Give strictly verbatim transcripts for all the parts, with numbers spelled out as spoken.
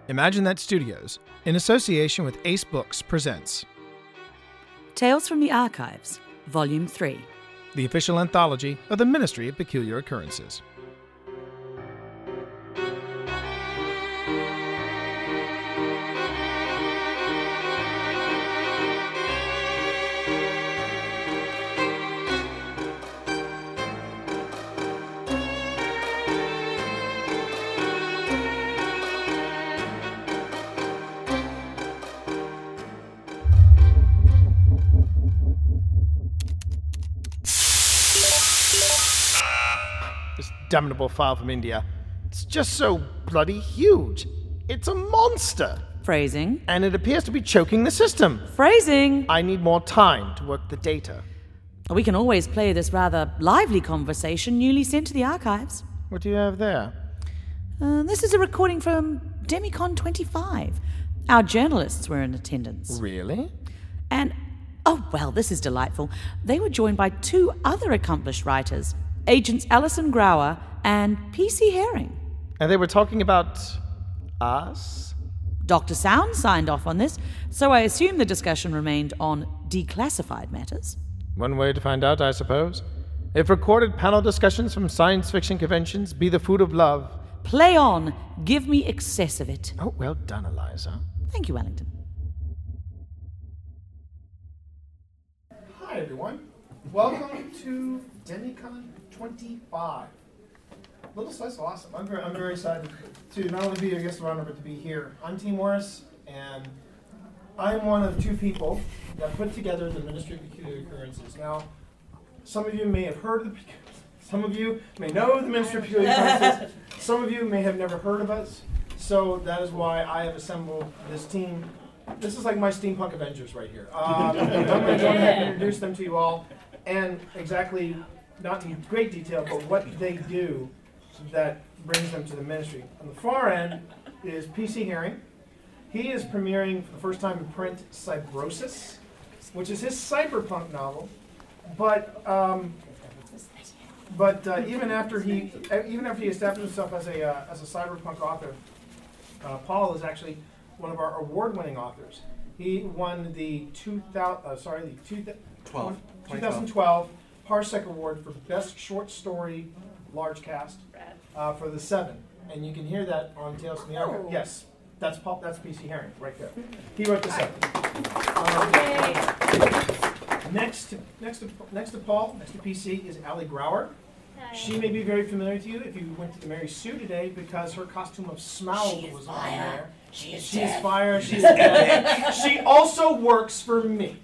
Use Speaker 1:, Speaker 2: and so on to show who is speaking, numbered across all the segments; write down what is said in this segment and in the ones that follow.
Speaker 1: Imagine That Studios, in association with Ace Books, presents
Speaker 2: Tales from the Archives, Volume three.
Speaker 1: the official anthology of the Ministry of Peculiar Occurrences. This damnable file from India. It's just so bloody huge. It's a monster.
Speaker 2: Phrasing.
Speaker 1: And it appears to be choking the system.
Speaker 2: Phrasing.
Speaker 1: I need more time to work the data.
Speaker 2: We can always play this rather lively conversation newly sent to the archives.
Speaker 1: What do you have there?
Speaker 2: Uh, this is a recording from Demicon twenty-five. Our journalists were in attendance.
Speaker 1: Really?
Speaker 2: And, oh, well, this is delightful. They were joined by two other accomplished writers, Agents Alison Grauer and P C Herring.
Speaker 1: And they were talking about us?
Speaker 2: Doctor Sound signed off on this, so I assume the discussion remained on declassified matters.
Speaker 1: One way to find out, I suppose. If recorded panel discussions from science fiction conventions be the food of love.
Speaker 2: Play on. Give me excess of it.
Speaker 1: Oh, well done, Eliza.
Speaker 2: Thank you, Wellington.
Speaker 1: Hi, everyone. Welcome to Demicon twenty-five. Little Slice of Awesome. I'm very, I'm very excited to not only be your guest of honor, but to be here. I'm T. Morris, and I'm one of two people that put together the Ministry of Peculiar Occurrences. Now, some of you may have heard of the, some of you may know the Ministry of Peculiar Occurrences. Some of you may have never heard of us. So that is why I have assembled this team. This is like my steampunk Avengers right here. Um, I'm going to go ahead and introduce them to you all, and exactly, not in great detail, but what they do that brings them to the ministry. On the far end is P C Herring. He is premiering for the first time in print Cybrosis, which is his cyberpunk novel. But um, but uh, even after he even after he established himself as a uh, as a cyberpunk author, uh, Paul is actually one of our award-winning authors. He won the two thousand uh, sorry the two,
Speaker 3: twelve.
Speaker 1: twenty twelve Parsec Award for Best Short Story Large Cast uh, for the Seven, and you can hear that on Tales from the Archive.
Speaker 2: Oh.
Speaker 1: Yes, that's Paul. That's P C Herring right there. He wrote the Seven. Um, next, to, next to next to Paul, next to P C is Ali Grauer.
Speaker 4: Hi.
Speaker 1: She may be very familiar to you if you went to the Mary Sue today, because her costume of Smaug was on there.
Speaker 4: She is
Speaker 1: She is
Speaker 4: dead.
Speaker 1: fire. She's dead. She also works for me.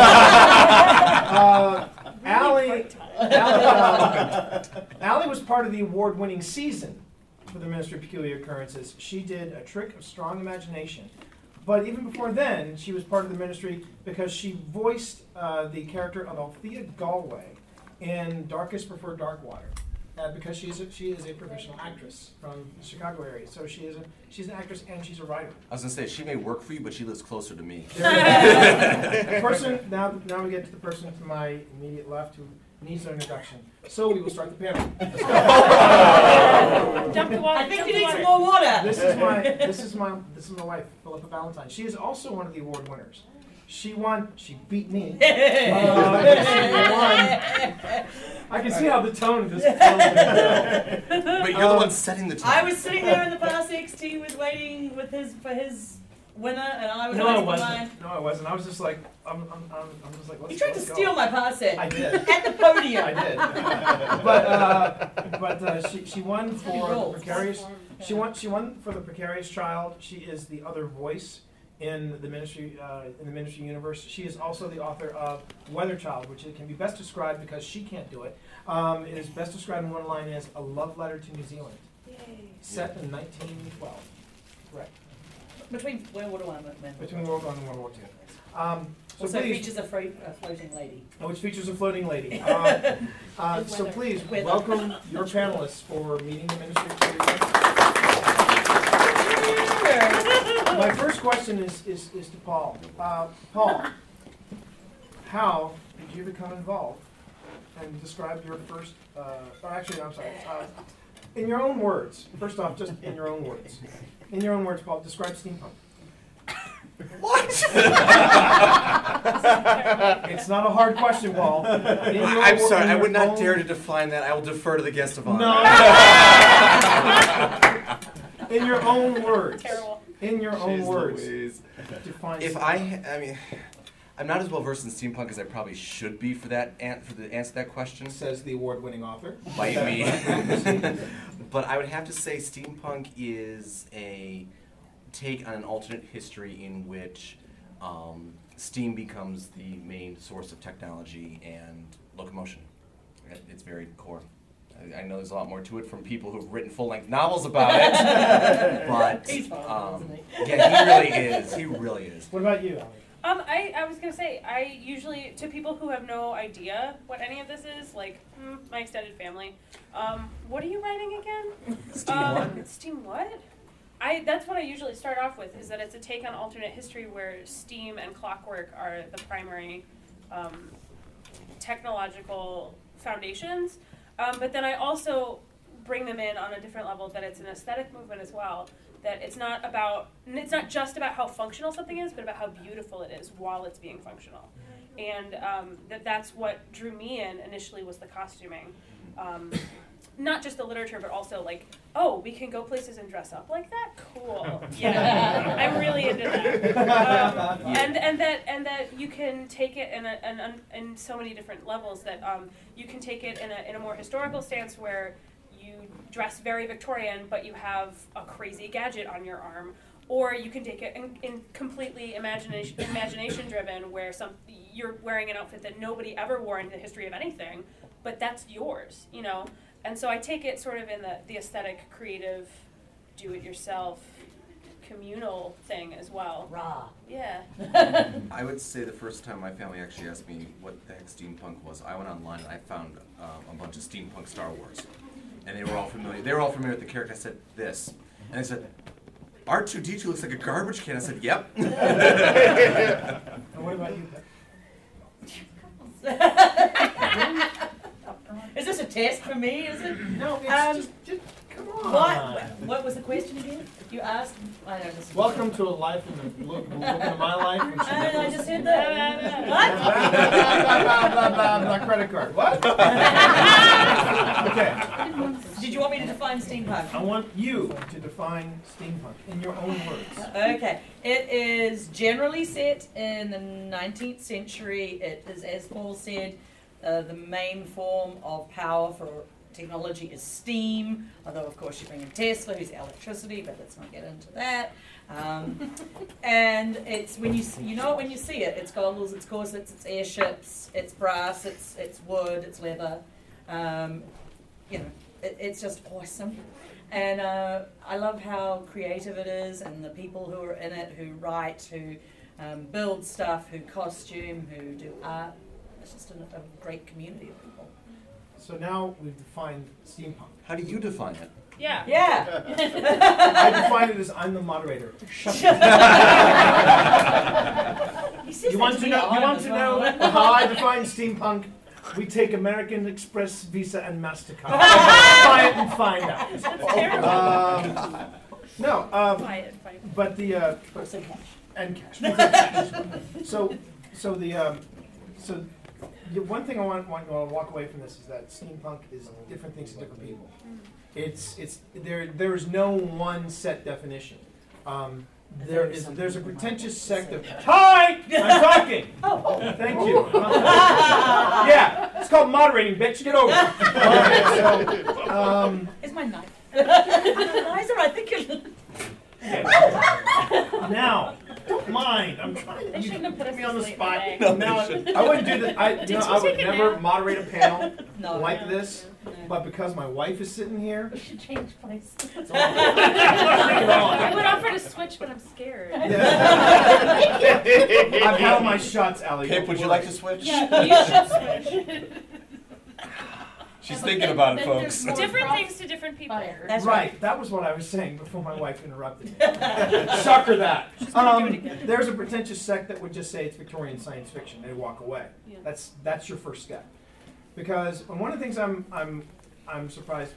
Speaker 1: uh, Allie, Allie, uh, Allie was part of the award-winning season for the Ministry of Peculiar Occurrences. She did A Trick of Strong Imagination. But even before then, she was part of the ministry because she voiced uh, the character of Althea Galway in Darkest Prefer Darkwater. Uh, because she is a, she is a professional actress from the Chicago area, so she is a she's an actress and she's a writer.
Speaker 3: I was gonna say she may work for you, but she lives closer to me.
Speaker 1: The person now now we get to the person to my immediate left who needs an introduction. So we will start the panel.
Speaker 4: Dump the water.
Speaker 2: I think
Speaker 4: dump
Speaker 2: you
Speaker 4: the
Speaker 2: need
Speaker 4: water.
Speaker 2: some more water.
Speaker 1: This is my this is my this is my wife, Philippa Valentine. She is also one of the award winners. She won. She beat me. Uh, she won. I can see how the tone of this.
Speaker 3: But you're the
Speaker 1: Um,
Speaker 3: one setting the tone.
Speaker 5: I was sitting there in the past X T was waiting with his for his winner, and I was
Speaker 1: No, I
Speaker 5: waiting for mine.
Speaker 1: wasn't. No, I wasn't. I was just like, I'm, I'm, I'm, I'm just like, let's
Speaker 5: You tried to
Speaker 1: let's go.
Speaker 5: steal my pass set
Speaker 1: I did.
Speaker 5: at the podium.
Speaker 1: I did. But uh, but uh, she she won for the
Speaker 5: rolled.
Speaker 1: precarious. She won she won for the precarious child. She is the other voice in the ministry uh, in the ministry universe. She is also the author of Weather Child, which it can be best described because she can't do it. Um, it is best described in one line as a love letter to New Zealand, set in nineteen twelve. Correct.
Speaker 5: Between World War One and
Speaker 1: Between World War One and World War Two. Um, so
Speaker 5: also
Speaker 1: please,
Speaker 5: features a, fro- a floating lady.
Speaker 1: which features a floating lady. Uh, uh, so please
Speaker 5: Weather.
Speaker 1: welcome your panelists for meeting the Ministry of Peculiar. My first question is, is, is to Paul. Uh, Paul, how did you become involved? And describe your first, uh, or actually, I'm sorry, uh, in your own words, first off, just in your own words. In your own words, Paul, describe steampunk.
Speaker 3: What?
Speaker 1: It's not a hard question, Paul. In your
Speaker 3: I'm
Speaker 1: wor-
Speaker 3: sorry,
Speaker 1: in
Speaker 3: I
Speaker 1: your
Speaker 3: would not
Speaker 1: own-
Speaker 3: dare to define that. I will defer to the guest of honor.
Speaker 1: No. In your own words.
Speaker 5: Terrible.
Speaker 1: In your own
Speaker 3: Jeez
Speaker 1: words.
Speaker 3: Louise.
Speaker 1: Define
Speaker 3: If
Speaker 1: steampunk.
Speaker 3: I, I mean, I'm not as well versed in steampunk as I probably should be for that an- for the answer to that question.
Speaker 1: Says the award-winning author.
Speaker 3: Bite me. But I would have to say steampunk is a take on an alternate history in which um, steam becomes the main source of technology and locomotion. It- It's very core. I, I know there's a lot more to it from people who've written full-length novels about it, but
Speaker 5: He's fun,
Speaker 3: um,
Speaker 5: isn't
Speaker 3: yeah, he really is. He really is.
Speaker 1: What about you, Ali?
Speaker 4: Um, I, I was gonna say, I usually, to people who have no idea what any of this is, like, mm, my extended family, um, what are you writing again?
Speaker 3: Steam
Speaker 4: um,
Speaker 3: what?
Speaker 4: Steam what? I, that's what I usually start off with, is that it's a take on alternate history where steam and clockwork are the primary um, technological foundations. Um, but then I also bring them in on a different level, that it's an aesthetic movement as well. That it's not about, it's not just about how functional something is, but about how beautiful it is while it's being functional. And um, that that's what drew me in initially was the costuming. Um, not just the literature, but also like, oh, we can go places and dress up like that? Cool. Yeah, I'm really into that. Um, and and that and that you can take it in a, in, in so many different levels. That um, you can take it in a in a more historical stance where you dress very Victorian, but you have a crazy gadget on your arm. Or you can take it in, in completely imagination imagination driven, where some you're wearing an outfit that nobody ever wore in the history of anything, but that's yours, you know. And so I take it sort of in the, the aesthetic, creative, do-it-yourself, communal thing as well.
Speaker 5: Raw.
Speaker 4: Yeah.
Speaker 3: I would say the first time my family actually asked me what the heck steampunk was, I went online and I found um, a bunch of steampunk Star Wars, and they were all familiar. They were all familiar with the character. I said this, and they said, R two D two looks like a garbage can. I said, yep.
Speaker 1: And what about you, Pep?
Speaker 5: Is this a test for me, is it?
Speaker 1: No, it's
Speaker 5: Um,
Speaker 1: just, just, come on.
Speaker 5: What? What was the question again? You asked? I know this.
Speaker 1: Welcome to a life in the look, look into my life. And she
Speaker 5: I, I
Speaker 1: goes,
Speaker 5: just said that.
Speaker 1: blah, blah, blah, blah, blah, blah, credit card. What? Okay.
Speaker 5: What? Did you want me to define steampunk?
Speaker 1: I want you to define steampunk in your own words.
Speaker 5: Okay. It is generally set in the nineteenth century. It is, as Paul said, uh, the main form of power for technology is steam, although of course you bring in Tesla, who's electricity, but let's not get into that. Um, and it's when you you know it when you see it. It's goggles, it's corsets, it's airships, it's brass, it's it's wood, it's leather. Um, you know, it, it's just awesome. And uh, I love how creative it is, and the people who are in it, who write, who um, build stuff, who costume, who do art. It's just a, a great community of people.
Speaker 1: So now we've defined steampunk.
Speaker 3: How do you define it?
Speaker 4: Yeah.
Speaker 5: Yeah.
Speaker 1: I define it as I'm the moderator.
Speaker 5: He says
Speaker 1: You
Speaker 5: that
Speaker 1: want to
Speaker 5: me
Speaker 1: know?
Speaker 5: at
Speaker 1: You
Speaker 5: home
Speaker 1: want
Speaker 5: as
Speaker 1: to
Speaker 5: well.
Speaker 1: know how I define steampunk? We take American Express, Visa, and Mastercard. Buy it and find out.
Speaker 4: That's terrible.
Speaker 1: Um, no, um,
Speaker 4: Buy it, buy it.
Speaker 1: but the uh,
Speaker 5: Also cash.
Speaker 1: and cash. So, so the um, so the one thing I want, want to walk away from this is that steampunk is different things to different people. It's it's there. There is no one set definition. Um, there is there's a pretentious sect of hi. I'm talking.
Speaker 5: Oh,
Speaker 1: Thank you. Yeah, it's called moderating, bitch. Get over it. Okay, so, um,
Speaker 5: it's my knife. Why is it? I think you're.
Speaker 1: now, don't mind. I'm trying.
Speaker 4: They
Speaker 1: You
Speaker 4: shouldn't have put us
Speaker 1: me on the
Speaker 4: this late
Speaker 1: spot.
Speaker 4: in the day.
Speaker 1: Now, I wouldn't do that. I, you
Speaker 4: Did
Speaker 1: know,
Speaker 4: you
Speaker 1: I would
Speaker 4: take a
Speaker 1: never
Speaker 4: nap?
Speaker 1: moderate a panel
Speaker 5: No.
Speaker 1: like
Speaker 4: No.
Speaker 1: this.
Speaker 5: No.
Speaker 1: But because my wife is sitting here,
Speaker 4: We should change place.
Speaker 1: it's all Bring it on.
Speaker 4: I would offer to switch, but I'm scared.
Speaker 1: Yeah. I've had my shots, Allie.
Speaker 3: Pip, would you like to switch?
Speaker 4: Yeah, you should switch.
Speaker 3: She's thinking about it, folks.
Speaker 4: Different things to different people.
Speaker 5: That's
Speaker 1: right. That was what I was saying before my wife interrupted me. Sucker that. Um, there's a pretentious sect that would just say it's Victorian science fiction. They walk away.
Speaker 4: Yeah.
Speaker 1: That's that's your first step. Because one of the things I'm I'm I'm surprised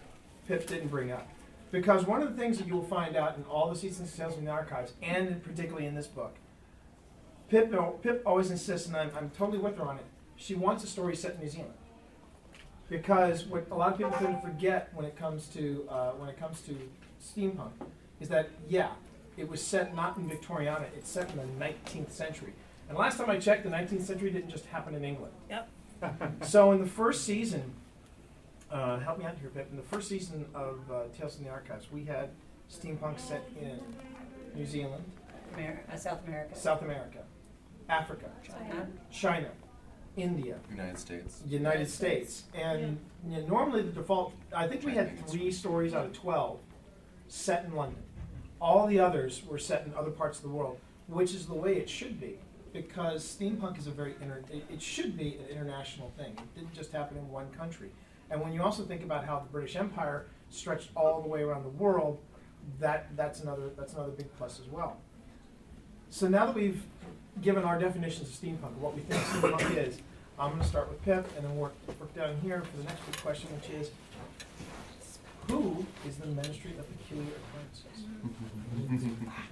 Speaker 1: Pip didn't bring up. Because one of the things that you'll find out in all the Seasons and Tales in the Archives, and particularly in this book, Pip, Pip always insists, and I'm, I'm totally with her on it, she wants a story set in New Zealand. Because what a lot of people tend to forget when it comes to uh, when it comes to steampunk is that, yeah, it was set not in Victoriana, it's set in the nineteenth century. And last time I checked, the nineteenth century didn't just happen in England.
Speaker 4: Yep.
Speaker 1: So in the first season, uh, help me out here, Pip, in the first season of uh, Tales from the Archives, we had steampunk set in New Zealand,
Speaker 5: Amer- uh, South America.
Speaker 1: South America, Africa,
Speaker 5: China.
Speaker 1: China, India,
Speaker 3: United States.
Speaker 1: United States. And you know, normally the default, I think we had three stories out of twelve set in London. All the others were set in other parts of the world, which is the way it should be, because steampunk is a very, inter- it, it should be an international thing. It didn't just happen in one country. And when you also think about how the British Empire stretched all the way around the world, that, that's another that's another big plus as well. So now that we've given our definitions of steampunk, what we think steampunk is, I'm going to start with Pip and then work, work down here for the next big question, which is, who is the Ministry of Peculiar Occurrences?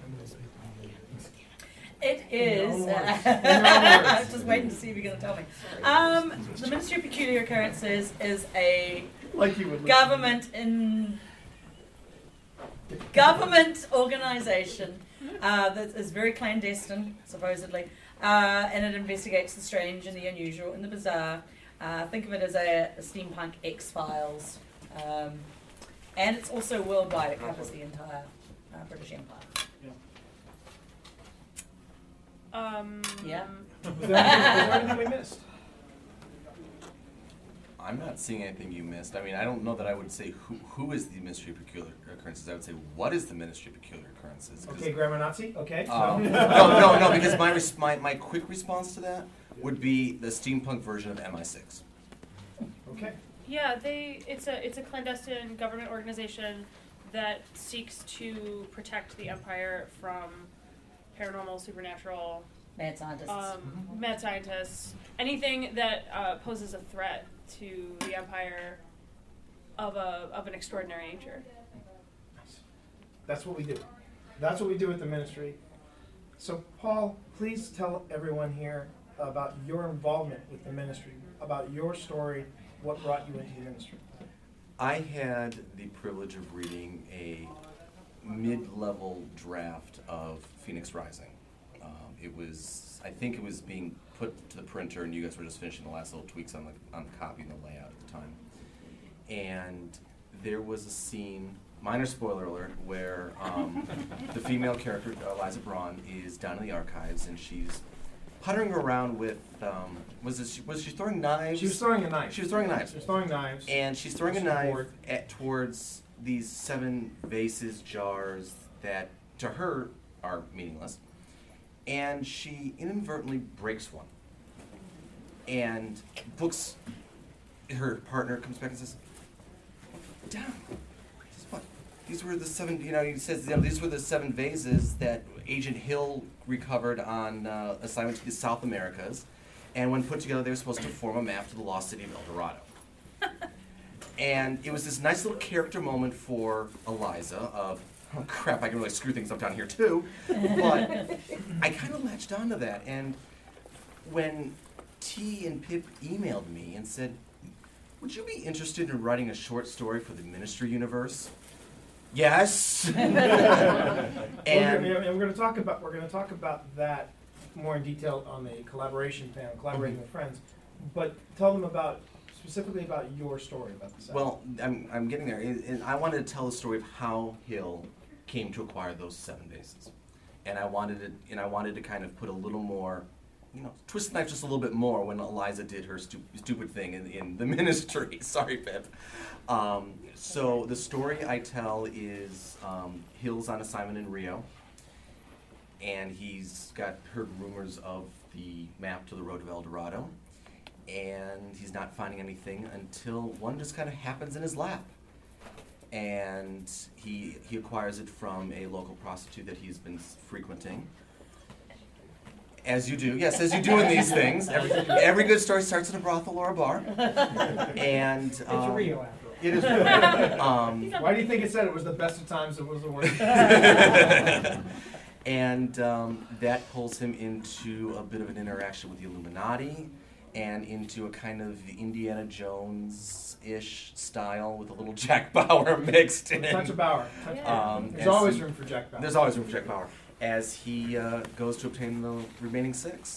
Speaker 5: It is.
Speaker 1: In your own
Speaker 5: Uh,
Speaker 1: words. In your own words.
Speaker 5: I was just waiting to see if you're going to tell me. Um, the Ministry of Peculiar Occurrences is a
Speaker 1: Like you would listen.
Speaker 5: government in government organization uh, that is very clandestine, supposedly, uh, and it investigates the strange and the unusual and the bizarre. Uh, think of it as a, a steampunk X-Files, um, and it's also worldwide. It covers the entire uh, British Empire.
Speaker 4: Um,
Speaker 5: Yeah.
Speaker 1: Was there anything, was there anything we missed?
Speaker 3: I'm not seeing anything you missed. I mean, I don't know that I would say who who is the Ministry of Peculiar Occurrences. I would say what is the Ministry of Peculiar Occurrences. 'Cause-
Speaker 1: Okay, grammar Nazi. Okay.
Speaker 3: Um,
Speaker 1: so-
Speaker 3: no, no, no, because my, res- my my quick response to that would be the steampunk version of M I six.
Speaker 1: Okay.
Speaker 4: Yeah, they. It's a it's a clandestine government organization that seeks to protect the empire from paranormal, supernatural,
Speaker 5: Mad scientists.
Speaker 4: um, mad scientists, anything that uh, poses a threat to the empire of a of an extraordinary nature.
Speaker 1: That's what we do. That's what we do at the ministry. So, Paul, please tell everyone here about your involvement with the ministry, about your story, what brought you into the ministry.
Speaker 3: I had the privilege of reading a mid-level draft of Phoenix Rising. Um, it was, I think it was being put to the printer, and you guys were just finishing the last little tweaks on the on the copy and the layout at the time. And there was a scene, minor spoiler alert, where um, the female character, Eliza Braun, is down in the archives, and she's puttering around with, um, was it, was she throwing knives?
Speaker 1: She was throwing a knife.
Speaker 3: She was throwing knives.
Speaker 1: She was throwing knives.
Speaker 3: And she's throwing a
Speaker 1: She's
Speaker 3: knife
Speaker 1: bored.
Speaker 3: at, towards these seven vases, jars that to her are meaningless. And she inadvertently breaks one. And books, her partner comes back and says, Dad, this is what? These were the seven, you know, he says, you know, these were the seven vases that Agent Hill recovered on uh, assignment to the South Americas. And when put together, they were supposed to form a map to the lost city of El Dorado. And it was this nice little character moment for Eliza of, oh crap, I can really screw things up down here too. But I kind of latched onto that. And when T and Pip emailed me and said, would you be interested in writing a short story for the Ministry universe? Yes.
Speaker 1: and
Speaker 3: and
Speaker 1: we're, we're going to talk about we're going to talk about that more in detail on the collaboration panel, collaborating with friends. But tell them about specifically about your story about the set.
Speaker 3: well, I'm I'm getting there, and and I wanted to tell the story of how Hill came to acquire those seven vases, and I wanted to and I wanted to kind of put a little more, you know, twist the knife just a little bit more when Eliza did her stu- stupid thing in, in the ministry. Sorry, Pip. Um, so the story I tell is um, Hill's on assignment in Rio, and he's got heard rumors of the map to the road of El Dorado, and he's not finding anything until one just kind of happens in his lap. And he he acquires it from a local prostitute that he's been frequenting. As you do, yes, as you do in these things. Every, every good story starts in a brothel or a bar. And
Speaker 1: it's
Speaker 3: um,
Speaker 1: Rio after all.
Speaker 3: It is really. Um,
Speaker 1: Why do you think it said it was the best of times, it was the worst?
Speaker 3: and um, that pulls him into a bit of an interaction with the Illuminati and into a kind of Indiana Jones-ish style with a little Jack Bauer mixed in.
Speaker 1: Touch of Bauer. Touch
Speaker 4: Yeah.
Speaker 1: Bauer.
Speaker 3: Um,
Speaker 1: There's
Speaker 3: as
Speaker 1: always
Speaker 3: he-
Speaker 1: room for Jack Bauer.
Speaker 3: There's always room for Jack Bauer as he uh, goes to obtain the remaining six.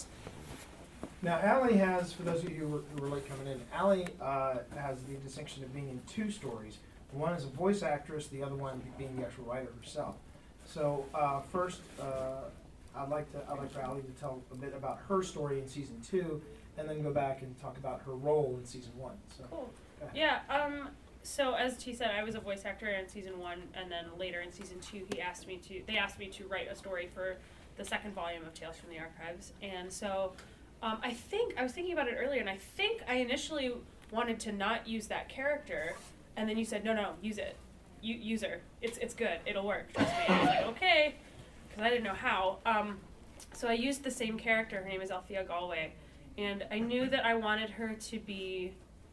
Speaker 1: Now, Allie has, for those of you who were, who were late coming in, Allie uh, has the distinction of being in two stories. One is a voice actress, the other one being the actual writer herself. So uh, first, uh, I'd like to I'd like for Allie to tell a bit about her story in season two, and then go back and talk about her role in season one. So,
Speaker 4: Cool.
Speaker 1: go ahead.
Speaker 4: Yeah, um, so as T said, I was a voice actor in season one, and then later in season two, he asked me to, they asked me to write a story for the second volume of Tales from the Archives. And so, um, I think, I was thinking about it earlier, and I think I initially wanted to not use that character, and then you said, no, no, use it. You, use her. It's, it's good. It'll work. Trust me. I was like, okay, because I didn't know how. Um, so I used the same character. Her name is Althea Galway. And I knew that I wanted her to be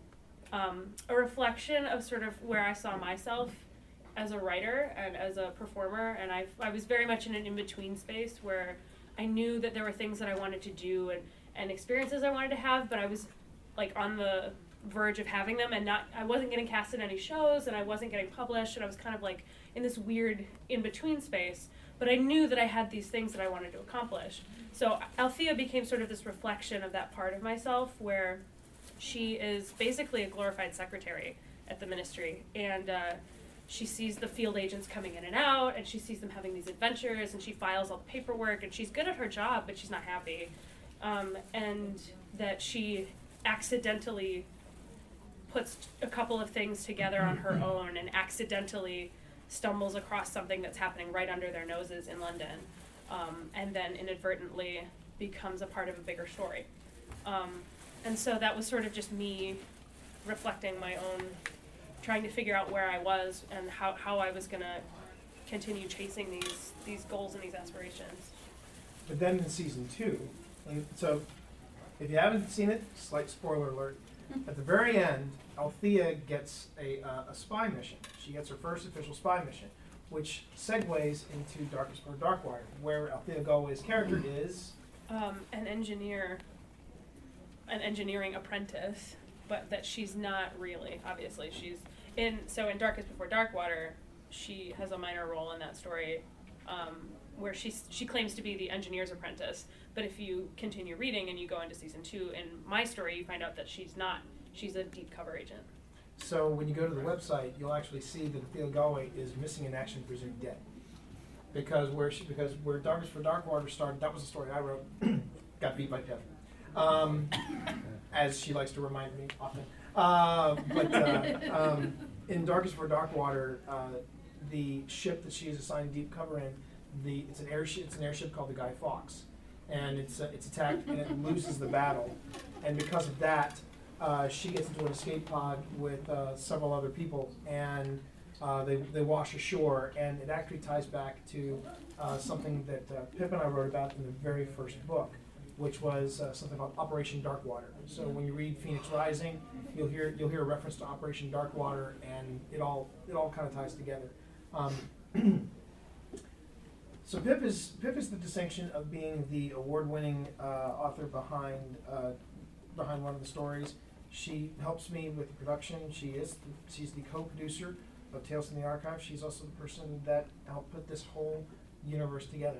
Speaker 4: um, a reflection of sort of where I saw myself as a writer and as a performer. And I, I was very much in an in-between space where I knew that there were things that I wanted to do and, and experiences I wanted to have, but I was like on the verge of having them, and not I wasn't getting cast in any shows, and I wasn't getting published, and I was kind of like in this weird in-between space. But I knew that I had these things that I wanted to accomplish. So Althea became sort of this reflection of that part of myself where she is basically a glorified secretary at the ministry. And uh, she sees the field agents coming in and out, and she sees them having these adventures, and she files all the paperwork, and she's good at her job, but she's not happy. Um, and that she accidentally puts a couple of things together on her own and accidentally stumbles across something that's happening right under their noses in London, um, and then inadvertently becomes a part of a bigger story. Um, and so that was sort of just me reflecting my own, trying to figure out where I was and how, how I was going to continue chasing these, these goals and these aspirations.
Speaker 1: But then in season two, and so if you haven't seen it, slight spoiler alert, at the very end, Althea gets a, uh, a spy mission. She gets her first official spy mission, which segues into Darkest or Darkwater, where Althea Galway's character is...
Speaker 4: Um, an engineer, an engineering apprentice, but that she's not really, obviously. She's in, so in Darkest Before Darkwater, she has a minor role in that story, um, where she's, she claims to be the engineer's apprentice, but if you continue reading and you go into season two, in my story, you find out that she's not. She's a deep cover agent.
Speaker 1: So when you go to the website, you'll actually see that Althea Galway is missing in action, presumed dead. Because where she, because where Darkest for Darkwater started, that was the story I wrote, got beat by Pip. Um, as she likes to remind me often. Uh, but uh, um, in Darkest for Darkwater, uh, the ship that she is assigned deep cover in, the it's an airship. It's an airship called the Guy Fawkes, and it's uh, it's attacked and it loses the battle, and because of that, uh, she gets into an escape pod with uh, several other people, and uh, they they wash ashore, and it actually ties back to uh, something that uh, Pip and I wrote about in the very first book, which was uh, something called Operation Darkwater. So when you read Phoenix Rising, you'll hear you'll hear a reference to Operation Darkwater, and it all it all kind of ties together. Um, so Pip is Pip is the distinction of being the award-winning uh, author behind uh, behind one of the stories. She helps me with the production. She is she's the co-producer of Tales from the Archive. She's also the person that helped put this whole universe together.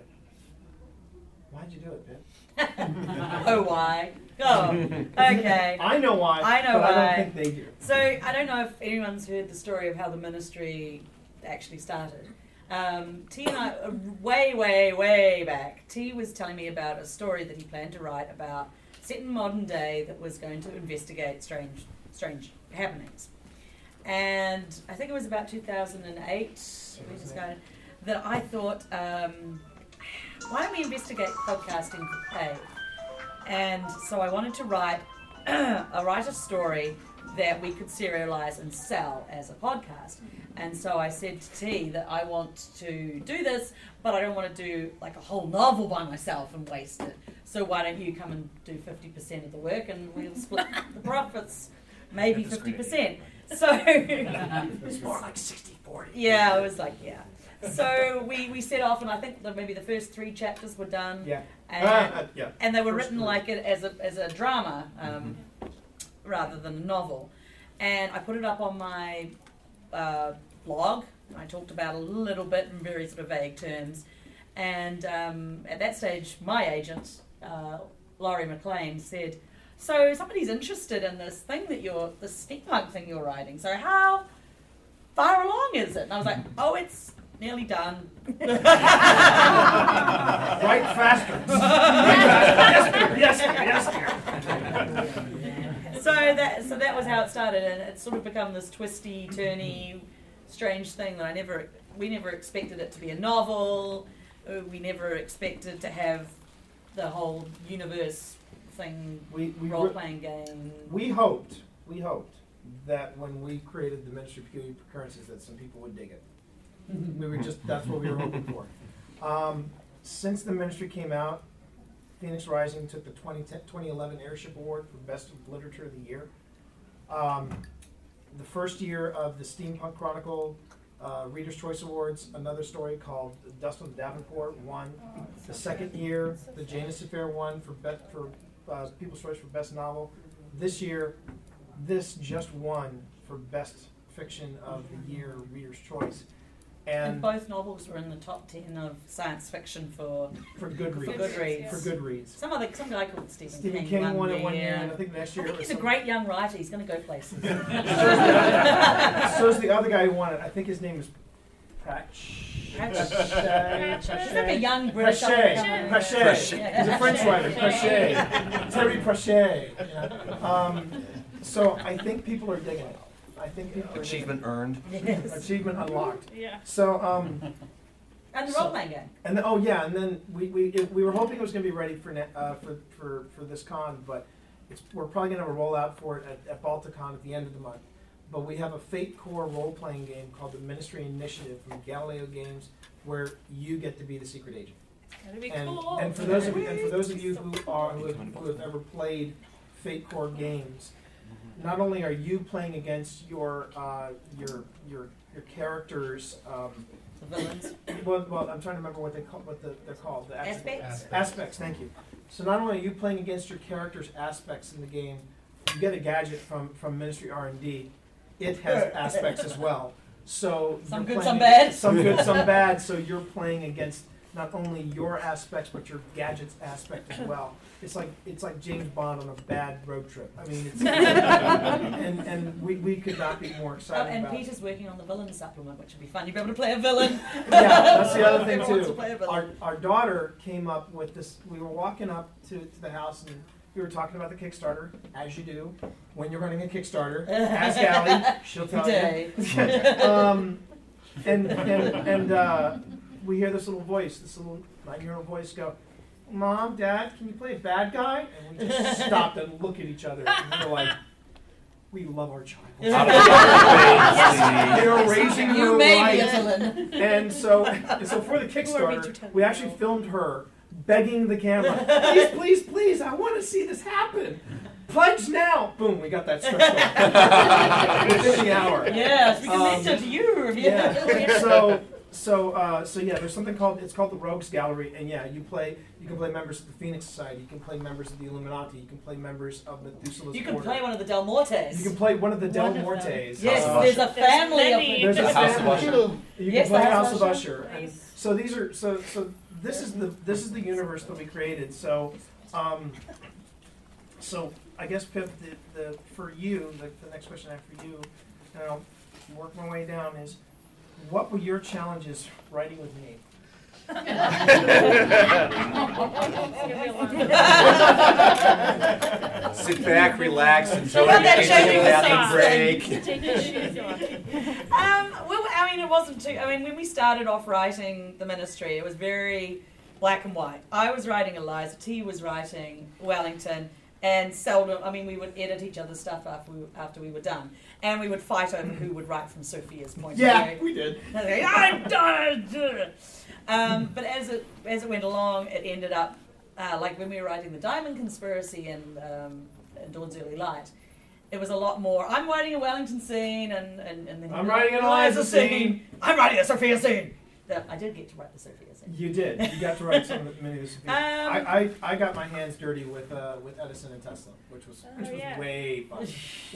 Speaker 1: Why'd you do it, Pip?
Speaker 5: Oh, why? Oh, okay.
Speaker 1: I know why.
Speaker 5: I know
Speaker 1: but
Speaker 5: why.
Speaker 1: I don't think they do.
Speaker 5: So I don't know if anyone's heard the story of how the ministry actually started. Um, T and I, uh, way, way, way back, T was telling me about a story that he planned to write about set in modern day that was going to investigate strange, strange happenings. And I think it was about two thousand eight that I thought, um, why don't we investigate podcasting for pay? And so I wanted to write a write a story that we could serialize and sell as a podcast. And so I said to T that I want to do this, but I don't want to do like a whole novel by myself and waste it. So why don't you come and do fifty percent of the work and we'll split the profits, maybe fifty percent. So
Speaker 1: It's more like sixty forty.
Speaker 5: yeah, it was like yeah. So we, we set off, and I think that maybe the first three chapters were done.
Speaker 1: Yeah.
Speaker 5: And,
Speaker 1: Uh, yeah.
Speaker 5: and they were
Speaker 1: First
Speaker 5: written
Speaker 1: three.
Speaker 5: like it as a as a drama um, rather than a novel. And I put it up on my uh, blog. I talked about it a little bit in very sort of vague terms. And um, at that stage, my agent, uh, Laurie McLean, said, "So somebody's interested in this thing that you're, this steampunk thing you're writing. So how far along is it?" And I was like, "Oh, it's nearly done."
Speaker 1: Write faster. Yes, dear. Yes, dear. Yes, dear.
Speaker 5: So that so that was how it started, and it's sort of become this twisty, turny, strange thing that I never we never expected it to be a novel. Uh, We never expected to have the whole universe thing,
Speaker 1: We we
Speaker 5: role playing game.
Speaker 1: we hoped we hoped that when we created the Ministry of Peculiar Occurrences that some people would dig it. We were just that's what we were hoping for. Um, since the Ministry came out, Phoenix Rising took the twenty eleven Airship Award for Best of Literature of the Year. Um, the first year of the Steampunk Chronicle uh, Reader's Choice Awards, another story called Dust on Davenport won. The second year, the Janus Affair won for be- for uh, People's Choice for Best Novel. This year, this just won for Best Fiction of the Year, Reader's Choice.
Speaker 5: And
Speaker 1: And
Speaker 5: both novels were in the top ten of science fiction for
Speaker 1: for Goodreads.
Speaker 5: For Goodreads.
Speaker 1: For Goodreads.
Speaker 5: some other some guy called Stephen,
Speaker 1: Stephen
Speaker 5: King,
Speaker 1: King
Speaker 5: won,
Speaker 1: won it
Speaker 5: yeah.
Speaker 1: one year, and I think next
Speaker 5: I
Speaker 1: year
Speaker 5: think
Speaker 1: it was
Speaker 5: he's a
Speaker 1: some-
Speaker 5: great young writer. He's going to go places.
Speaker 1: So's the other guy who won it. I think his name is Pratch.
Speaker 5: He's like a young British.
Speaker 1: Pratchett.
Speaker 5: up-and-comer.
Speaker 1: Pratchett.
Speaker 5: Yeah.
Speaker 1: He's a French writer. Pratchett. Terry Pratchett. Yeah. Um, so I think people are digging it. I think people are
Speaker 3: Achievement earned.
Speaker 1: digging it.
Speaker 5: Yes.
Speaker 1: Achievement unlocked.
Speaker 4: Yeah.
Speaker 1: So um,
Speaker 5: And the
Speaker 1: So-
Speaker 5: role playing game.
Speaker 1: and then, oh yeah, and then we we it, we were hoping it was going to be ready for ne- uh, for for for this con, but it's, we're probably going to have a rollout for it at, at Balticon at the end of the month. But we have a Fate Core role-playing game called the Ministry Initiative from Galileo Games, where you get to be the secret agent.
Speaker 4: That'd be
Speaker 1: And,
Speaker 4: cool.
Speaker 1: and for those of you and for those of you who are who have, who have ever played Fate Core games, not only are you playing against your uh, your your your characters. Um,
Speaker 5: The villains.
Speaker 1: well, well, I'm trying to remember what they call what the, they're called. The aspects.
Speaker 5: Aspects.
Speaker 1: Aspects. Thank you. So not only are you playing against your character's aspects in the game, you get a gadget from from Ministry R and D. It has aspects as well. So
Speaker 5: Some
Speaker 1: you're
Speaker 5: good,
Speaker 1: playing
Speaker 5: some
Speaker 1: ag-
Speaker 5: bad.
Speaker 1: Some good, some bad. So you're playing against not only your aspects but your gadget's aspect as well. It's like it's like James Bond on a bad road trip. I mean, it's and and we, we could not be more
Speaker 5: Oh,
Speaker 1: excited
Speaker 5: and
Speaker 1: about.
Speaker 5: Peter's working on the villain supplement, which would be fun. You'd be able to play a villain.
Speaker 1: Yeah, that's the other thing
Speaker 5: Everyone wants to
Speaker 1: too.
Speaker 5: play a villain.
Speaker 1: Our, our daughter came up with this. We were walking up to, to the house and we were talking about the Kickstarter, as you do when you're running a Kickstarter. Ask Allie, she'll tell
Speaker 5: Day.
Speaker 1: you. um, and and and uh, we hear this little voice, this little nine-year-old voice go, "Mom, Dad, can you play a bad guy?" And we just stopped and looked at each other and we were like, "We love our child."
Speaker 3: Yes.
Speaker 1: We are raising her
Speaker 5: You may be a
Speaker 1: right.
Speaker 5: villain.
Speaker 1: And so, and so for the Kickstarter, we actually filmed her begging the camera, "Please, please, please, I want to see this happen. Pledge now!" Boom, we got that stretched out within the hour.
Speaker 5: Yes, we can
Speaker 1: Um,
Speaker 5: mention to you.
Speaker 1: Yeah. So, so, uh, so yeah. There's something called it's called the Rogues Gallery, and yeah, you play. You can play members of the Phoenix Society. You can play members of the Illuminati. You can play members of Methuselah's
Speaker 5: You can
Speaker 1: Order.
Speaker 5: play one of the Del Mortes.
Speaker 1: You can play one of the Del
Speaker 5: One of them.
Speaker 1: Mortes.
Speaker 5: Yes,
Speaker 3: House of
Speaker 5: there's a
Speaker 4: Usher.
Speaker 5: family
Speaker 4: There's
Speaker 5: of
Speaker 4: many.
Speaker 1: There's a
Speaker 3: House of
Speaker 1: family.
Speaker 3: Usher.
Speaker 1: You
Speaker 5: Yes,
Speaker 1: can play
Speaker 5: the
Speaker 1: House
Speaker 5: House
Speaker 1: of
Speaker 5: of
Speaker 1: Usher. And
Speaker 4: Nice.
Speaker 1: so these are so so this is the this is the universe that we created. So um so I guess Pip, the, the for you, the, the next question I have for you, and I'll work my way down is what were your challenges writing with me?
Speaker 4: It's gonna be a lot.
Speaker 3: Sit back, relax, enjoy
Speaker 5: What
Speaker 3: your
Speaker 5: about that
Speaker 3: bathing
Speaker 5: shaking
Speaker 3: break.
Speaker 4: Take your shoes off.
Speaker 5: Um, well, I mean, it wasn't too. I mean, when we started off writing the Ministry, it was very black and white. I was writing Eliza, T was writing Wellington, and seldom. I mean, we would edit each other's stuff after we after we were done, and we would fight over who would write from Sophia's point
Speaker 1: Yeah,
Speaker 5: of view.
Speaker 1: we did.
Speaker 5: And they, I'm done. Um, but as it as it went along, it ended up uh, like when we were writing the Diamond Conspiracy and um, and Dawn's Early Light. it was a lot more. I'm writing a Wellington scene, and and, and then
Speaker 1: I'm writing an Eliza scene.
Speaker 5: I'm writing a Sophia scene. That I did get to write the Sophia scene.
Speaker 1: You did. You got to write some of the many of the Sophia.
Speaker 5: Um,
Speaker 1: I, I I got my hands dirty with uh, with Edison and Tesla, which was
Speaker 4: Oh,
Speaker 1: which was
Speaker 4: yeah.
Speaker 1: way fun,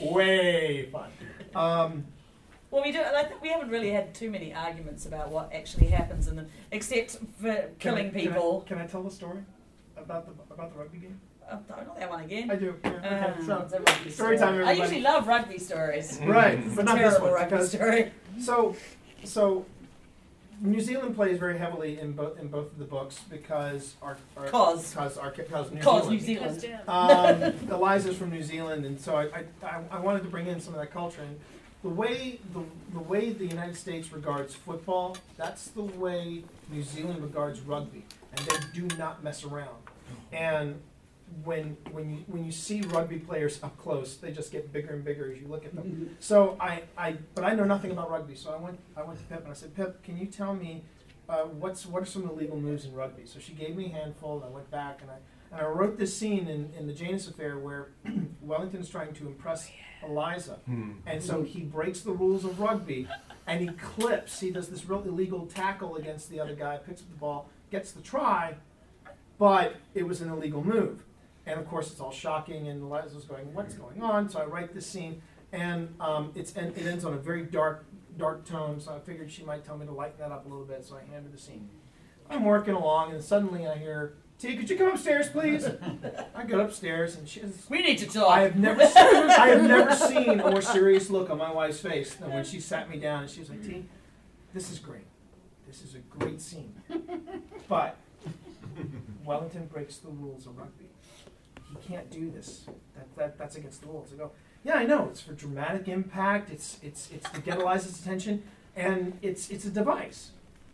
Speaker 1: way fun. Um,
Speaker 5: Well, we do. I think we haven't really had too many arguments about what actually happens in the, except for
Speaker 1: can
Speaker 5: killing
Speaker 1: I, can I-
Speaker 5: people.
Speaker 1: Can I, tell the story about the about the rugby game?
Speaker 5: Oh, no, not that one again.
Speaker 1: I do. Yeah, okay.
Speaker 5: Um,
Speaker 1: so
Speaker 5: it's a rugby
Speaker 1: story
Speaker 5: story.
Speaker 1: time,
Speaker 5: I
Speaker 1: everybody.
Speaker 5: usually love rugby stories.
Speaker 1: right,
Speaker 5: It's
Speaker 1: but
Speaker 5: a
Speaker 1: not this
Speaker 5: terrible
Speaker 1: one
Speaker 5: rugby
Speaker 1: because
Speaker 5: story.
Speaker 1: so so New Zealand plays very heavily in both in both of the books because our, our
Speaker 5: Cause.
Speaker 1: cause our cause New
Speaker 5: Cause
Speaker 1: Zealand.
Speaker 5: New Zealand.
Speaker 4: Because,
Speaker 1: Um,
Speaker 4: damn.
Speaker 1: Eliza's from New Zealand, and so I, I, I- I wanted to bring in some of that culture. And the way the, the way the United States regards football, that's the way New Zealand regards rugby, and they do not mess around. And when when you when you see rugby players up close, they just get bigger and bigger as you look at them. So I, I but I know nothing about rugby, so I went I went to Pip and I said, Pip, can you tell me uh, what's what are some of the legal moves in rugby? So she gave me a handful, and I went back and I and I wrote this scene in, in the Janus affair where Wellington's trying to impress Eliza, and so he breaks the rules of rugby and he clips. He does this real illegal tackle against the other guy, picks up the ball, gets the try, but it was an illegal move. And of course, it's all shocking, and Eliza's going, "What's going on?" So I write this scene, and um, it's and it ends on a very dark, dark tone. So I figured she might tell me to lighten that up a little bit. So I handed the scene. I'm working along, and suddenly I hear, "T, could you come upstairs, please?" I go upstairs, and she's.
Speaker 5: We need to talk.
Speaker 1: I have never, seen, I have never seen a more serious look on my wife's face than when she sat me down, and she was like, "T, this is great. This is a great scene, but Wellington breaks the rules of rugby. He can't do this. That, that that's against the rules." I go, "Yeah, I know. It's for dramatic impact. It's it's it's to get Eliza's attention, and it's it's a device."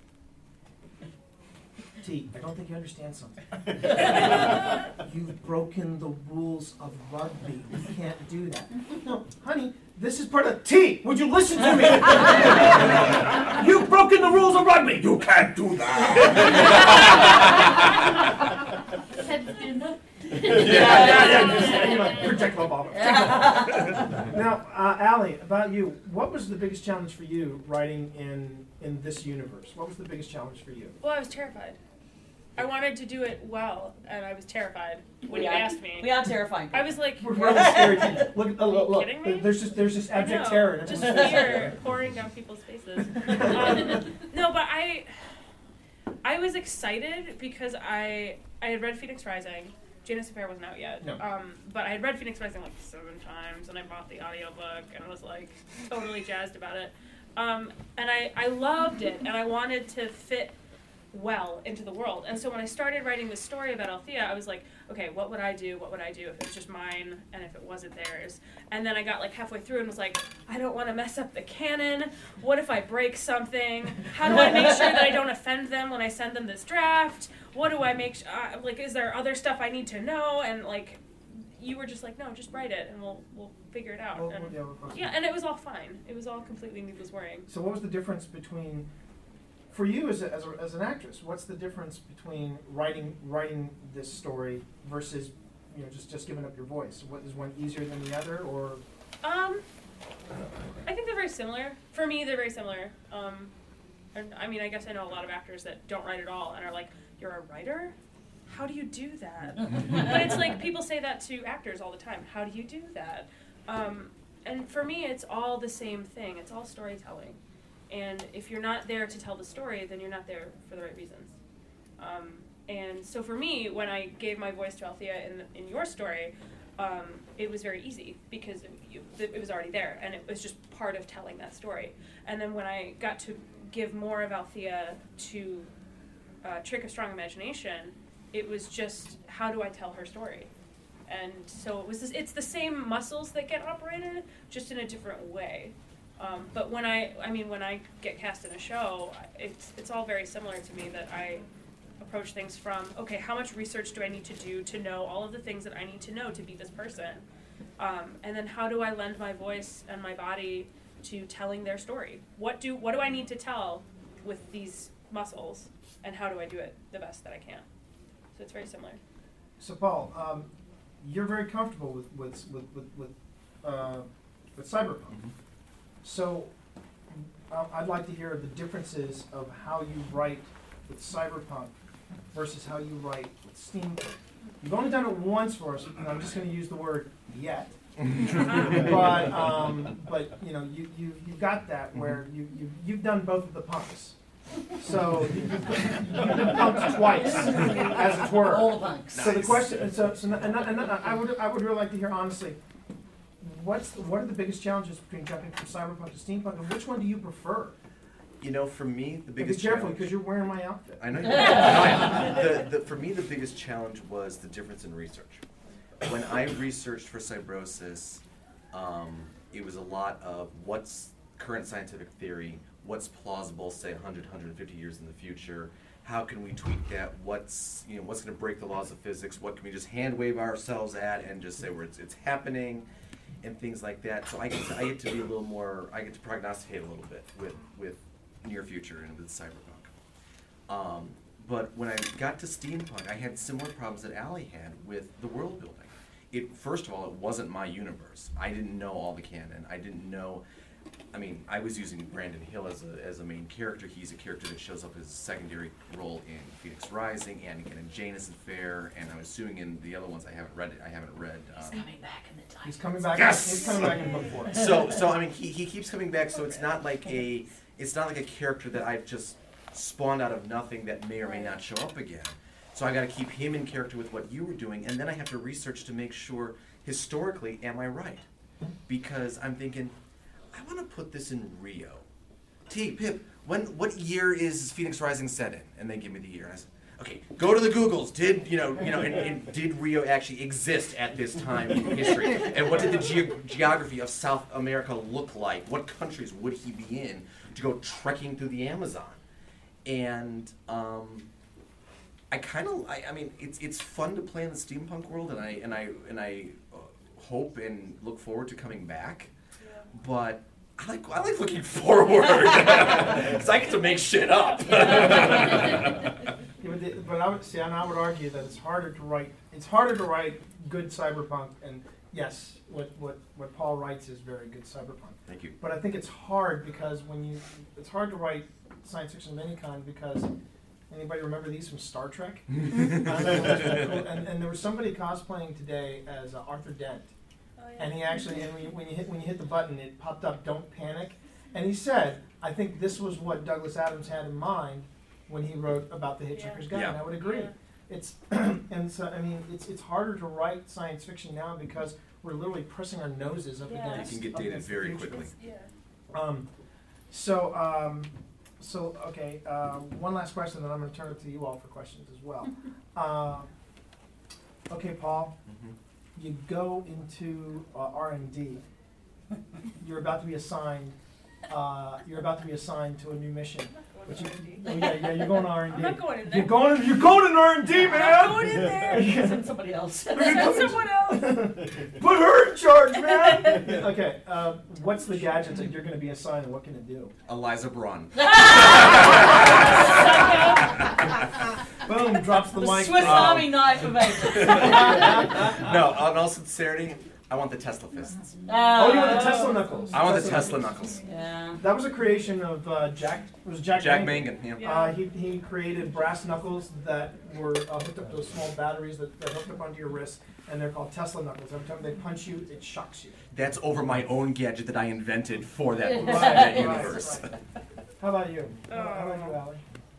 Speaker 1: T, I don't think you understand something. You've broken the rules of rugby. You can't do that. No, honey, this is part of T. Would you listen to me? You've broken the rules of rugby. You can't do that. yeah, yeah, yeah. Just, you know, projectile ball. Now, uh, Allie, about you, what was the biggest challenge for you writing in in this universe? What was the biggest challenge for you?
Speaker 4: Well, I was terrified. I wanted to do it well, and I was terrified when
Speaker 5: We
Speaker 4: you
Speaker 5: are-
Speaker 4: asked me.
Speaker 5: We are terrifying.
Speaker 4: I was like,
Speaker 1: We're really scary. Team. Look, uh, look,
Speaker 4: you
Speaker 1: look.
Speaker 4: kidding me?
Speaker 1: There's just there's just
Speaker 4: I
Speaker 1: abject
Speaker 4: know,
Speaker 1: terror. in
Speaker 4: just
Speaker 1: everyone's face.
Speaker 4: fear pouring down people's faces. Um, no, but I, I was excited because I I had read Phoenix Rising. Janus Affair wasn't out yet.
Speaker 1: No.
Speaker 4: Um, but I had read Phoenix Rising like seven times, and I bought the audiobook and was like totally jazzed about it. Um, and I, I loved it, and I wanted to fit well into the world. And so when I started writing this story about Althea, I was like, okay, what would I do? What would I do if it was just mine and if it wasn't theirs? And then I got like halfway through and was like, I don't want to mess up the canon. What if I break something? How do I make sure that I don't offend them when I send them this draft? What do I make, sh- uh, like, is there other stuff I need to know? And like, you were just like, no, just write it and we'll we'll figure it out.
Speaker 1: Well,
Speaker 4: and,
Speaker 1: well, yeah, of course.
Speaker 4: yeah, and it was all fine. It was all completely needless worrying.
Speaker 1: So what was the difference between, for you as a, as, a, as an actress, what's the difference between writing writing this story versus, you know, just, just giving up your voice? What is one easier than the other, or?
Speaker 4: Um, I think they're very similar. For me, they're very similar. Um, and I mean, I guess I know a lot of actors that don't write at all and are like, "You're a writer? How do you do that?" But it's like people say that to actors all the time. How do you do that? Um, and for me, it's all the same thing. It's all storytelling. And if you're not there to tell the story, then you're not there for the right reasons. Um, and so for me, when I gave my voice to Althea in in your story, um, it was very easy because it, you, it was already there, and it was just part of telling that story. And then when I got to give more of Althea to uh, Trick of Strong Imagination, it was just, how do I tell her story? And so it was this, it's the same muscles that get operated, just in a different way. Um, but when I, I mean, when I get cast in a show, it's it's all very similar to me, that I approach things from, okay, how much research do I need to do to know all of the things that I need to know to be this person? Um, and then how do I lend my voice and my body to telling their story? What do what do I need to tell with these muscles, and how do I do it the best that I can? So it's very similar.
Speaker 1: So Paul, um, you're very comfortable with with with, with, with uh, with Cyberpunk.
Speaker 3: Mhm.
Speaker 1: So uh, I'd like to hear the differences of how you write with Cyberpunk versus how you write with steampunk. You've only done it once for us, and I'm just going to use the word yet. but um, but you know you you you got that where you, you you've done both of the punks, so you, you've been punked twice, as it were.
Speaker 5: All the punks.
Speaker 1: So the
Speaker 3: Nice.
Speaker 1: question, so so and, and, and I would I would really like to hear honestly, what's the, what are the biggest challenges between jumping from cyberpunk to steampunk, and which one do you prefer?
Speaker 3: You know, for me, the
Speaker 1: And
Speaker 3: biggest
Speaker 1: be careful
Speaker 3: challenge.
Speaker 1: because you're wearing my outfit.
Speaker 3: I know you. I know I am. The, the, for me, the biggest challenge was the difference in research. When I researched for Cybrosis, um, it was a lot of what's current scientific theory, what's plausible, say one hundred, one hundred fifty years in the future. How can we tweak that? What's you know what's going to break the laws of physics? What can we just hand wave ourselves at and just say where it's it's happening, and things like that. So I get to, I get to be a little more. I get to prognosticate a little bit with with near future and with cyberpunk. Um, but when I got to steampunk, I had similar problems that Allie had with the world building. It first of all, it wasn't my universe. I didn't know all the canon. I didn't know. I mean, I was using Brandon Hill as a as a main character. He's a character that shows up as a secondary role in Phoenix Rising and again in Janus and Fair, and I'm assuming in the other ones I haven't read it. I haven't read. Um,
Speaker 5: He's coming back in the time.
Speaker 1: He's coming back.
Speaker 3: Yes!
Speaker 1: He's coming back in book four.
Speaker 3: so so I mean he, he keeps coming back, so it's not like a it's not like a character that I've just spawned out of nothing that may or may not show up again. So I got to keep him in character with what you were doing, and then I have to research to make sure historically am I right, because I'm thinking I want to put this in Rio. T Pip, when what year is Phoenix Rising set in? And they give me the year. And I said, okay, go to the Googles. Did you know? You know, and, and did Rio actually exist at this time in history? And what did the ge- geography of South America look like? What countries would he be in to go trekking through the Amazon? And um, I kind of, I, I mean, it's it's fun to play in the steampunk world, and I and I and I uh, hope and look forward to coming back.
Speaker 4: Yeah.
Speaker 3: But I like I like looking forward because I get to make shit up.
Speaker 1: Yeah, but, the, but I would see, and I would argue that it's harder to write. It's harder to write good cyberpunk, and yes, what what what Paul writes is very good cyberpunk.
Speaker 3: Thank you.
Speaker 1: But I think it's hard because when you, it's hard to write science fiction of any kind because anybody remember these from Star Trek? uh, and, and there was somebody cosplaying today as uh, Arthur Dent.
Speaker 4: Oh, yeah.
Speaker 1: And he actually, and when you, when you hit when you hit the button, it popped up, "Don't panic." And he said, "I think this was what Douglas Adams had in mind when he wrote about the Hitchhiker's Guide."
Speaker 3: Yeah.
Speaker 1: And I would agree.
Speaker 4: Yeah.
Speaker 1: It's and so I mean, it's it's harder to write science fiction now because we're literally pressing our noses up
Speaker 4: Yeah.
Speaker 1: against.
Speaker 3: You can get
Speaker 1: up
Speaker 3: dated
Speaker 1: against the
Speaker 3: very
Speaker 1: future.
Speaker 3: quickly.
Speaker 4: It's- yeah.
Speaker 1: Um, so um, so okay. Uh, one last question, then I'm going to turn it to you all for questions as well. uh, okay, Paul.
Speaker 3: Mhm.
Speaker 1: You go into uh, R and D. You're about to be assigned. Uh, you're about to be assigned to a new mission. But you, oh, yeah, yeah, you're going to R and D.
Speaker 4: I'm not going in there.
Speaker 1: You're going. You're going in R and D, man.
Speaker 4: I'm not going in there.
Speaker 5: Send somebody else.
Speaker 4: Send someone else.
Speaker 1: Put her in charge, man. Okay. Uh, what's the gadget that you're going to be assigned, and what can it do?
Speaker 3: Eliza Braun.
Speaker 1: Boom! Drops the,
Speaker 5: The
Speaker 1: mic.
Speaker 5: Swiss
Speaker 3: Um,
Speaker 5: Army knife of agents.
Speaker 3: No, in all sincerity, I want the Tesla fists.
Speaker 1: Oh, you want the Tesla knuckles?
Speaker 3: I want the Tesla knuckles.
Speaker 5: Yeah.
Speaker 1: That was a creation of uh, Jack. It was Jack.
Speaker 3: Jack
Speaker 1: Mangan.
Speaker 3: Mangan. Yeah.
Speaker 4: Yeah.
Speaker 1: Uh, he, he created brass knuckles that were uh, hooked up to small batteries that, that hooked up onto your wrist, and they're called Tesla knuckles. Every time they punch you, it shocks you.
Speaker 3: That's over my own gadget that I invented for that,
Speaker 1: Right,
Speaker 3: that
Speaker 1: right,
Speaker 3: universe.
Speaker 1: right. How about you? How
Speaker 4: Oh.
Speaker 1: about you, Allie?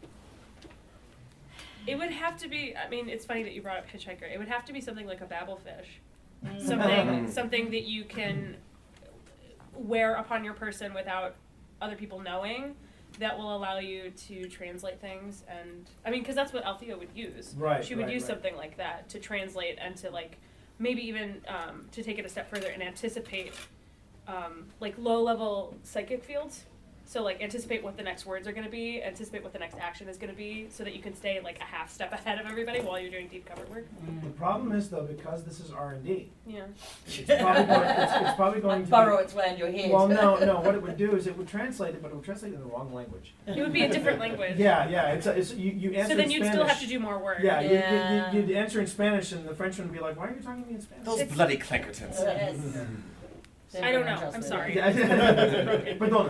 Speaker 4: It would have to be. I mean, it's funny that you brought up Hitchhiker. It would have to be something like a Babelfish,
Speaker 5: Mm.
Speaker 4: something something that you can wear upon your person without other people knowing, that will allow you to translate things. And I mean, because that's what Althea would use.
Speaker 1: Right,
Speaker 4: She would
Speaker 1: right,
Speaker 4: use
Speaker 1: right.
Speaker 4: something like that to translate and to like maybe even um, to take it a step further and anticipate um, like low level psychic fields. So like anticipate what the next words are going to be, anticipate what the next action is going to be, so that you can stay like a half step ahead of everybody while you're doing deep cover work.
Speaker 1: The problem is though, because this is R and D,
Speaker 4: Yeah.
Speaker 1: it's probably going, it's, it's probably going to
Speaker 5: Burrow
Speaker 1: be,
Speaker 5: its way in your head.
Speaker 1: well, no, no. What it would do is it would translate it, but it would translate it in the wrong language.
Speaker 4: It would be a different language.
Speaker 1: Yeah, yeah. It's, a, it's you, you answer
Speaker 4: So then
Speaker 1: in
Speaker 4: you'd
Speaker 1: Spanish.
Speaker 4: still have to do more work.
Speaker 1: Yeah,
Speaker 5: Yeah.
Speaker 1: You, you, you'd answer in Spanish, and the Frenchman would be like, "Why are you talking to me in Spanish?"
Speaker 3: Those
Speaker 4: It's-
Speaker 3: bloody Clankertons.
Speaker 5: Yes.
Speaker 4: I don't know. I'm sorry.
Speaker 1: Perdona.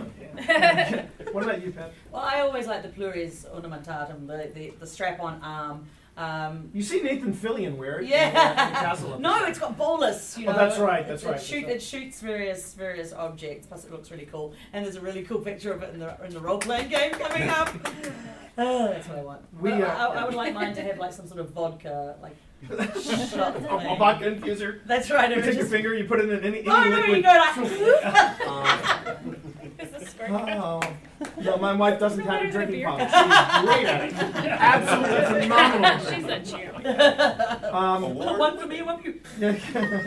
Speaker 1: What about you, Pat?
Speaker 5: Well, I always like the plures ornamentatum, the, the, the strap-on arm. Um,
Speaker 1: You see Nathan Fillion wear it.
Speaker 5: Yeah.
Speaker 1: in the, in the castle.
Speaker 5: no, it's got bolus. You
Speaker 1: Oh,
Speaker 5: know,
Speaker 1: that's right, that's
Speaker 5: it,
Speaker 1: right,
Speaker 5: It, shoot,
Speaker 1: that's
Speaker 5: it shoots various various objects. Plus, it looks really cool. And there's a really cool picture of it in the in the role playing game coming up. Oh, that's what I want.
Speaker 1: We,
Speaker 5: But
Speaker 1: uh,
Speaker 5: I, I would like mine to have like some sort of vodka, like. shot
Speaker 1: A,
Speaker 5: thing.
Speaker 1: a vodka infuser.
Speaker 5: That's right.
Speaker 1: You
Speaker 5: it
Speaker 1: take your
Speaker 5: just-
Speaker 1: finger, you put it in any, any
Speaker 5: Oh, no,
Speaker 1: liquid.
Speaker 5: you go like.
Speaker 3: Um,
Speaker 4: Is this squirt?
Speaker 1: Oh. No, my wife doesn't
Speaker 4: No
Speaker 1: have a
Speaker 4: better than a
Speaker 1: drinking
Speaker 4: beer.
Speaker 1: problem. She's great at it. Absolutely phenomenal.
Speaker 4: She's a cheerleader.
Speaker 1: Um,
Speaker 3: award?
Speaker 5: One for me, one for you.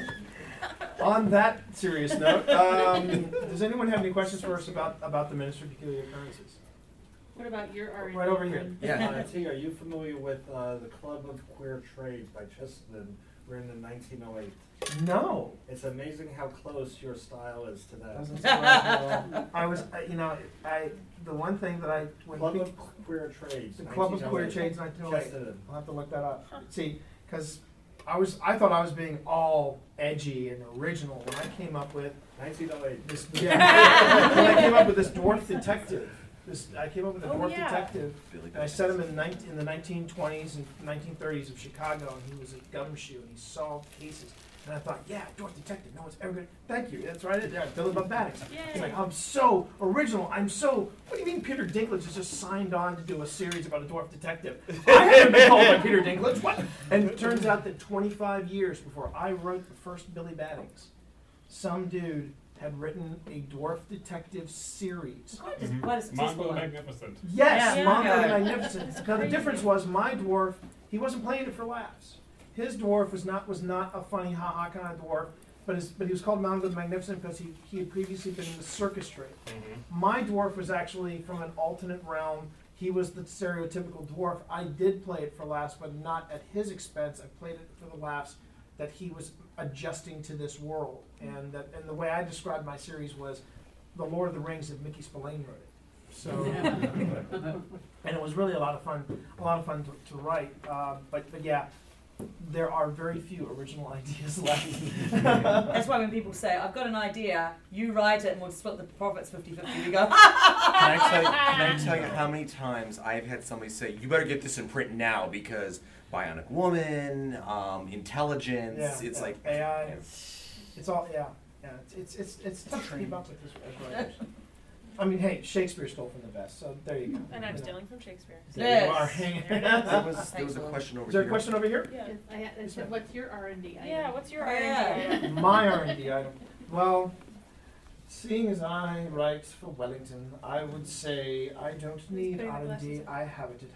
Speaker 1: on that serious note, um, does anyone have any questions for us about, about the Ministry of Peculiar Occurrences?
Speaker 6: What about your R and D?
Speaker 1: Right over here.
Speaker 3: Yeah.
Speaker 7: Uh, T, are you familiar with uh, the Club of Queer Trades by Chesterton, written in nineteen oh eight?
Speaker 1: No.
Speaker 7: It's amazing how close your style is to that.
Speaker 1: Doesn't surprise me at all. I was, I- you know, I, the one thing that I, when
Speaker 7: Club
Speaker 1: we-
Speaker 7: of Queer Trades.
Speaker 1: the Club of Queer
Speaker 7: nineteen oh eight.
Speaker 1: Trades nineteen oh eight.
Speaker 7: Chesterton.
Speaker 1: I'll have to look that up. See, because I was, I thought I was being all edgy and original when I came up with
Speaker 7: nineteen oh eight.
Speaker 1: this. Yeah, when I came up with this dwarf detective. This, I came up with a
Speaker 4: Oh,
Speaker 1: dwarf
Speaker 4: yeah.
Speaker 1: detective,
Speaker 3: Billy
Speaker 1: and I set him in, nineteen, in the nineteen twenties and nineteen thirties of Chicago, and he was a gumshoe, and he solved cases. And I thought, yeah, dwarf detective, no one's ever gonna. Thank you, that's right, yeah, Billy Bob Maddox. It's
Speaker 4: Yay.
Speaker 1: like, I'm so original. I'm so. What do you mean Peter Dinklage has just signed on to do a series about a dwarf detective? I haven't been called by Peter Dinklage. What? And it turns out that twenty-five years before I wrote the first Billy Battings, some dude had written a dwarf detective series.
Speaker 5: Quite a, quite a successful
Speaker 8: Mongo
Speaker 5: one.
Speaker 8: Magnificent.
Speaker 1: Yes,
Speaker 4: Yeah.
Speaker 1: Mongo
Speaker 5: Yeah.
Speaker 1: the Magnificent.
Speaker 4: That's
Speaker 1: Now the
Speaker 4: crazy.
Speaker 1: difference was my dwarf. He wasn't playing it for laughs. His dwarf was not was not a funny ha ha kind of dwarf, but his, but he was called Mongo the Magnificent because he, he had previously been in the circus trade. My dwarf was actually from an alternate realm. He was the stereotypical dwarf. I did play it for laughs, but not at his expense. I played it for the laughs that he was adjusting to this world. And that, and the way I described my series was The Lord of the Rings if Mickey Spillane wrote it. So, and it was really a lot of fun, a lot of fun to, to write. Uh, but, but yeah, there are very few original ideas left.
Speaker 5: That's why when people say, I've got an idea, you write it and we'll split the profits fifty-fifty. We go,
Speaker 3: Can I, tell you, can I tell you how many times I've had somebody say, you better get this in print now because Bionic Woman, um, intelligence,
Speaker 1: Yeah,
Speaker 3: it's
Speaker 1: yeah,
Speaker 3: like...
Speaker 1: A I.
Speaker 3: yeah.
Speaker 1: It's all, yeah, yeah. It's it's it's, it's tough to keep up with this as writers. I mean, hey, Shakespeare stole from the best, so there you go.
Speaker 4: And I'm
Speaker 1: You know.
Speaker 4: stealing from Shakespeare.
Speaker 1: There you
Speaker 5: Yes.
Speaker 1: are. Hanging.
Speaker 4: There it
Speaker 3: There
Speaker 4: is.
Speaker 3: was, there was a
Speaker 5: Excellent.
Speaker 3: question over
Speaker 1: Is there a
Speaker 3: here.
Speaker 1: question over here?
Speaker 4: Yeah.
Speaker 6: Yes, I had, I said, what's your R and D?
Speaker 4: Yeah, what's your
Speaker 5: Oh,
Speaker 4: R and D
Speaker 5: yeah.
Speaker 4: item?
Speaker 1: My R and D item. Well, seeing as I write for Wellington, I would say I don't need
Speaker 4: putting the
Speaker 1: R and D.
Speaker 4: glasses on.
Speaker 1: I have it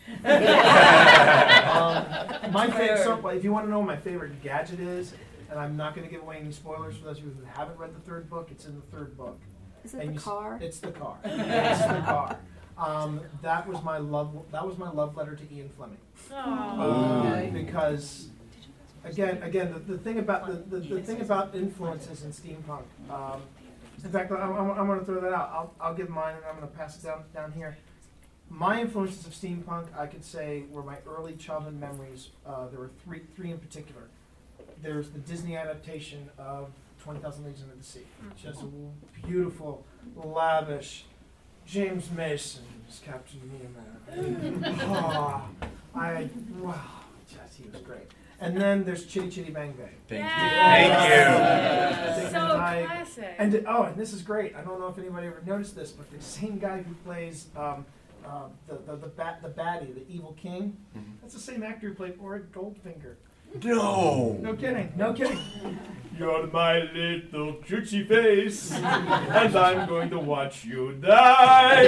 Speaker 1: at home. um, my favorite.
Speaker 5: Fair.
Speaker 1: So, if you want to know what my favorite gadget is, and I'm not going to give away any spoilers for those of you who haven't read the third book, it's in the third book.
Speaker 9: Is
Speaker 1: And
Speaker 9: it
Speaker 1: you
Speaker 9: the
Speaker 1: s-
Speaker 9: car?
Speaker 1: It's the car. It's the car. Um, that was my love. That was my love letter to Ian Fleming.
Speaker 4: Aw.
Speaker 1: Uh, because again, again, the, the thing about the, the, the thing about influences in steampunk. Um, in fact, I'm, I'm, I'm going to throw that out. I'll, I'll give mine, and I'm going to pass it down down here. My influences of steampunk, I could say, were my early childhood memories. Uh, there were three, three in particular. There's the Disney adaptation of Twenty Thousand Leagues Under the Sea. Just a beautiful, lavish. James Mason as Captain Nemo. Oh, I wow, just he was great. And then there's Chitty Chitty Bang Bang.
Speaker 3: Thank
Speaker 4: Yeah.
Speaker 3: you.
Speaker 1: Dick
Speaker 4: So
Speaker 1: Van Dyke.
Speaker 4: classic.
Speaker 1: And oh, and this is great. I don't know if anybody ever noticed this, but the same guy who plays um, uh, the the the, bat, the baddie, the evil king,
Speaker 3: Mhm.
Speaker 1: that's the same actor who played Orid Goldfinger.
Speaker 3: No!
Speaker 1: No kidding, no kidding. You're my little churchy face, and I'm going to watch you die.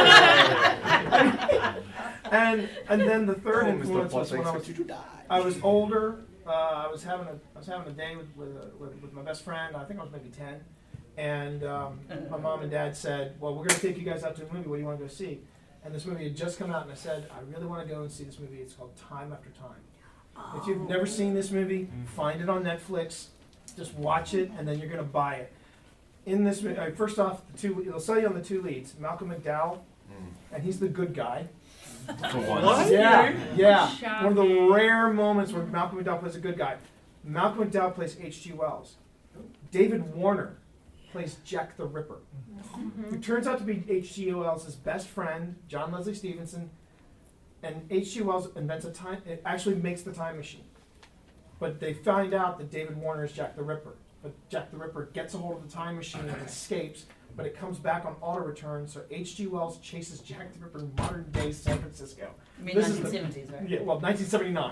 Speaker 1: and and then the third
Speaker 3: Oh,
Speaker 1: influence
Speaker 3: Mister
Speaker 1: was when I was
Speaker 3: Potts, I expect you to die.
Speaker 1: I was older. Uh, I was having a I was having a day with with, uh, with with my best friend. I think I was maybe ten, and um, my mom and dad said, "Well, we're going to take you guys out to a movie. What do you want to go see?" And this movie had just come out, and I said, "I really want to go and see this movie. It's called Time After Time." If you've never seen this movie, find it on Netflix. Just watch it, and then you're going to buy it. In this movie, uh, first off, the two it'll sell you on the two leads. Malcolm McDowell, and he's the good guy.
Speaker 3: For once.
Speaker 1: Yeah, yeah. One of the
Speaker 4: Shocking.
Speaker 1: rare moments where Malcolm McDowell plays a good guy. Malcolm McDowell plays H G Wells. David Warner plays Jack the Ripper. Who turns out to be H G Wells' best friend, John Leslie Stevenson. And H G Wells invents a time, it actually makes the time machine. But they find out that David Warner is Jack the Ripper. But Jack the Ripper gets a hold of the time machine and escapes, but it comes back on auto return, so H G Wells chases Jack the Ripper in modern day San Francisco.
Speaker 5: You mean
Speaker 1: This is the-
Speaker 5: nineteen seventies, right?
Speaker 1: Yeah, well, nineteen seventy-nine.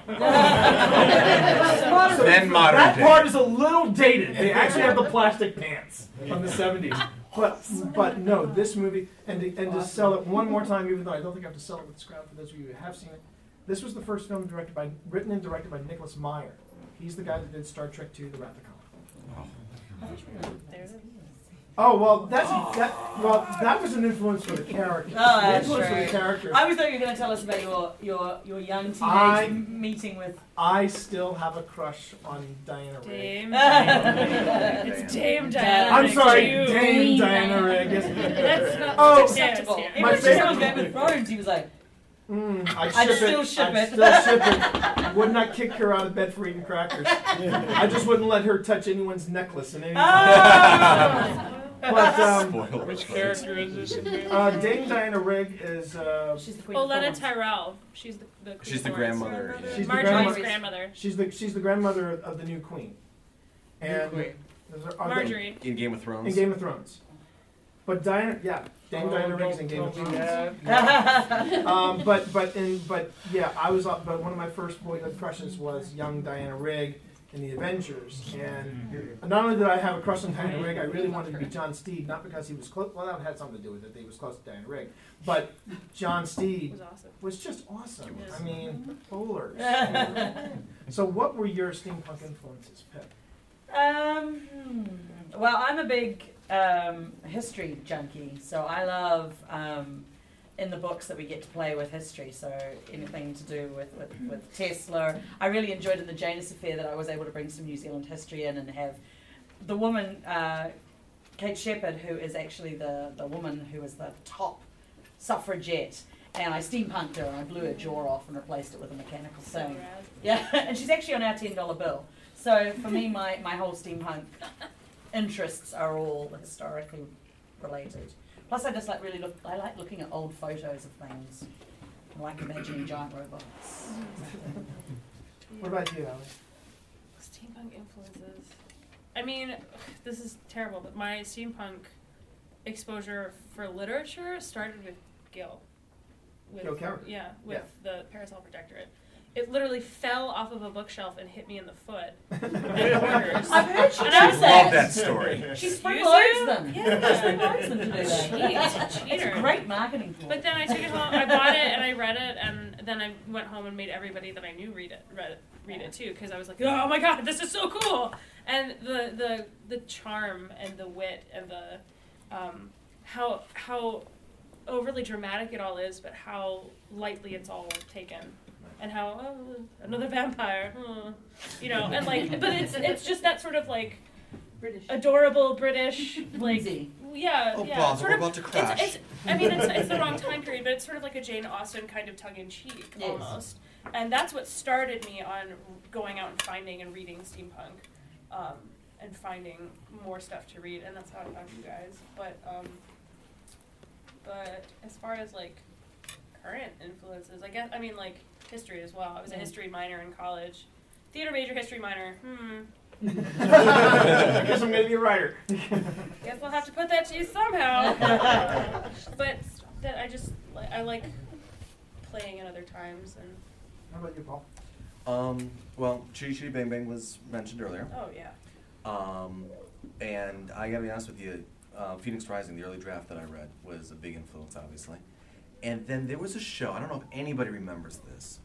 Speaker 3: Then modern
Speaker 1: That
Speaker 3: day.
Speaker 1: part is a little dated. They actually have the plastic pants from the seventies. But but no, this movie, and to, and to sell it one more time, even though I don't think I have to sell it with this crowd for those of you who have seen it, this was the first film directed by, written and directed by Nicholas Meyer. He's the guy that did Star Trek two, The Wrath of Khan.
Speaker 4: There it is.
Speaker 1: Oh well, that's that. Well, that was an influence for the character.
Speaker 5: Oh,
Speaker 1: the
Speaker 5: that's
Speaker 1: influence for
Speaker 5: right.
Speaker 1: the character.
Speaker 5: I was thought you were going to tell us about your your your young teenage
Speaker 1: I-
Speaker 5: m- meeting with.
Speaker 1: I still have a crush on Diana Rigg.
Speaker 4: Dame.
Speaker 5: That's
Speaker 4: It's Dame
Speaker 5: Dame.
Speaker 4: Diana.
Speaker 1: I'm
Speaker 4: Rigg,
Speaker 1: sorry,
Speaker 4: too.
Speaker 1: Dame Diana Rigg.
Speaker 4: That's not
Speaker 1: Oh,
Speaker 5: acceptable.
Speaker 4: yes,
Speaker 5: Even
Speaker 1: My
Speaker 5: when she was on
Speaker 1: favorite-
Speaker 5: Game of Thrones, he was like,
Speaker 1: Mm, I'd,
Speaker 5: I'd
Speaker 1: ship
Speaker 5: still
Speaker 1: it.
Speaker 5: ship
Speaker 1: I'd
Speaker 5: it.
Speaker 1: still ship it. Would not kick her out of bed for eating crackers. I just wouldn't let her touch anyone's necklace in any
Speaker 5: "Ah!"
Speaker 1: But um,
Speaker 3: Spoiler.
Speaker 8: Which character is this in movie?
Speaker 1: uh, Dame Diana Rigg is uh,
Speaker 5: She's the queen of
Speaker 4: Olena
Speaker 5: Thorns.
Speaker 4: Tyrell. She's the, the queen
Speaker 3: She's the
Speaker 4: of
Speaker 3: grandmother,
Speaker 4: Thorns.
Speaker 3: yeah.
Speaker 1: She's the
Speaker 4: Marjorie's
Speaker 1: grandmother.
Speaker 4: grandmother.
Speaker 1: she's the she's the grandmother of the new queen. And
Speaker 8: queen.
Speaker 1: those are- are the-
Speaker 4: Marjorie.
Speaker 3: In Game of Thrones.
Speaker 1: in Game of Thrones. But Diana, yeah, Dame
Speaker 8: Oh,
Speaker 1: Diana Rigg is in
Speaker 8: don't
Speaker 1: Game of
Speaker 8: tell me
Speaker 1: Thrones.
Speaker 8: that.
Speaker 1: um, but but in but yeah, I was up. But one of my first boyhood crushes was young Diana Rigg in the Avengers, and not only did I have a crush on Diana Rigg, I really wanted to be John Steed, not because he was close. Well, that had something to do with it. That he was close to Diana Rigg, but John
Speaker 4: It
Speaker 1: Steed
Speaker 4: was awesome.
Speaker 1: was just awesome.
Speaker 4: Yes.
Speaker 1: I mean, bowlers. So, what were your steampunk influences, Pip?
Speaker 5: Um, hmm. Well, I'm a big um, history junkie, so I love um, in the books that we get to play with history. So anything to do with, with, with Tesla. I really enjoyed in the Janus Affair that I was able to bring some New Zealand history in and have the woman, uh, Kate Shepherd, who is actually the, the woman who was the top suffragette. And I steampunked her and I blew her jaw off and replaced it with a mechanical
Speaker 4: So
Speaker 5: thing.
Speaker 4: rad.
Speaker 5: Yeah, and she's actually on our ten dollar bill. So for me, my, my whole steampunk interests are all historically related. Plus, I just like really look. I like looking at old photos of things. I like imagining giant robots.
Speaker 1: What about you, Ali?
Speaker 4: Steampunk influences. I mean, this is terrible, but my steampunk exposure for literature started with Gil. With,
Speaker 1: Gil Karen.
Speaker 4: Yeah, with the Parasol Protectorate. It literally fell off of a bookshelf and hit me in the foot at Borders.
Speaker 5: I've heard she
Speaker 4: And I
Speaker 5: does
Speaker 4: was
Speaker 3: Love
Speaker 5: that.
Speaker 3: that story.
Speaker 5: She
Speaker 4: Excuse
Speaker 5: spring
Speaker 4: you?
Speaker 5: loads them.
Speaker 4: Yeah.
Speaker 5: She spring loads them to do that.
Speaker 4: Cheat,
Speaker 5: It's
Speaker 4: cheater.
Speaker 5: a great marketing tool.
Speaker 4: But then I took it home. I bought it and I read it, and then I went home and made everybody that I knew read it, read it, read it too, because I was like, oh my god, this is so cool! And the the the charm and the wit and the um, how how overly dramatic it all is, but how lightly it's all taken, and how oh, another vampire, hmm, you know, and like, but it's it's just that sort of like
Speaker 6: British.
Speaker 4: adorable British like.
Speaker 5: Easy.
Speaker 4: Yeah,
Speaker 3: Oh,
Speaker 4: yeah.
Speaker 3: balls,
Speaker 4: sort
Speaker 3: we're
Speaker 4: of,
Speaker 3: about to
Speaker 4: it's-
Speaker 3: crash.
Speaker 4: It's, I mean, it's, it's the wrong time period, but it's sort of like a Jane Austen kind of tongue-in-cheek,
Speaker 5: Yes.
Speaker 4: almost. And that's what started me on going out and finding and reading steampunk, um, and finding more stuff to read, and that's how I found you guys. But, um, but as far as, like, current influences, I guess, I mean, like, history as well. I was a
Speaker 5: Yeah.
Speaker 4: history minor in college. Theater major, history minor. Hmm.
Speaker 1: I guess I'm going to be a writer.
Speaker 4: Guess we'll have to put that to you somehow. But that I just li- I like playing at other times, and
Speaker 1: How about you, Paul?
Speaker 3: Um, well, Chitty Chitty Bang Bang was mentioned earlier.
Speaker 4: oh yeah.
Speaker 3: Um, and I gotta be honest with you, uh, Phoenix Rising, the early draft that I read, was a big influence, obviously. And then there was a show, I don't know if anybody remembers this.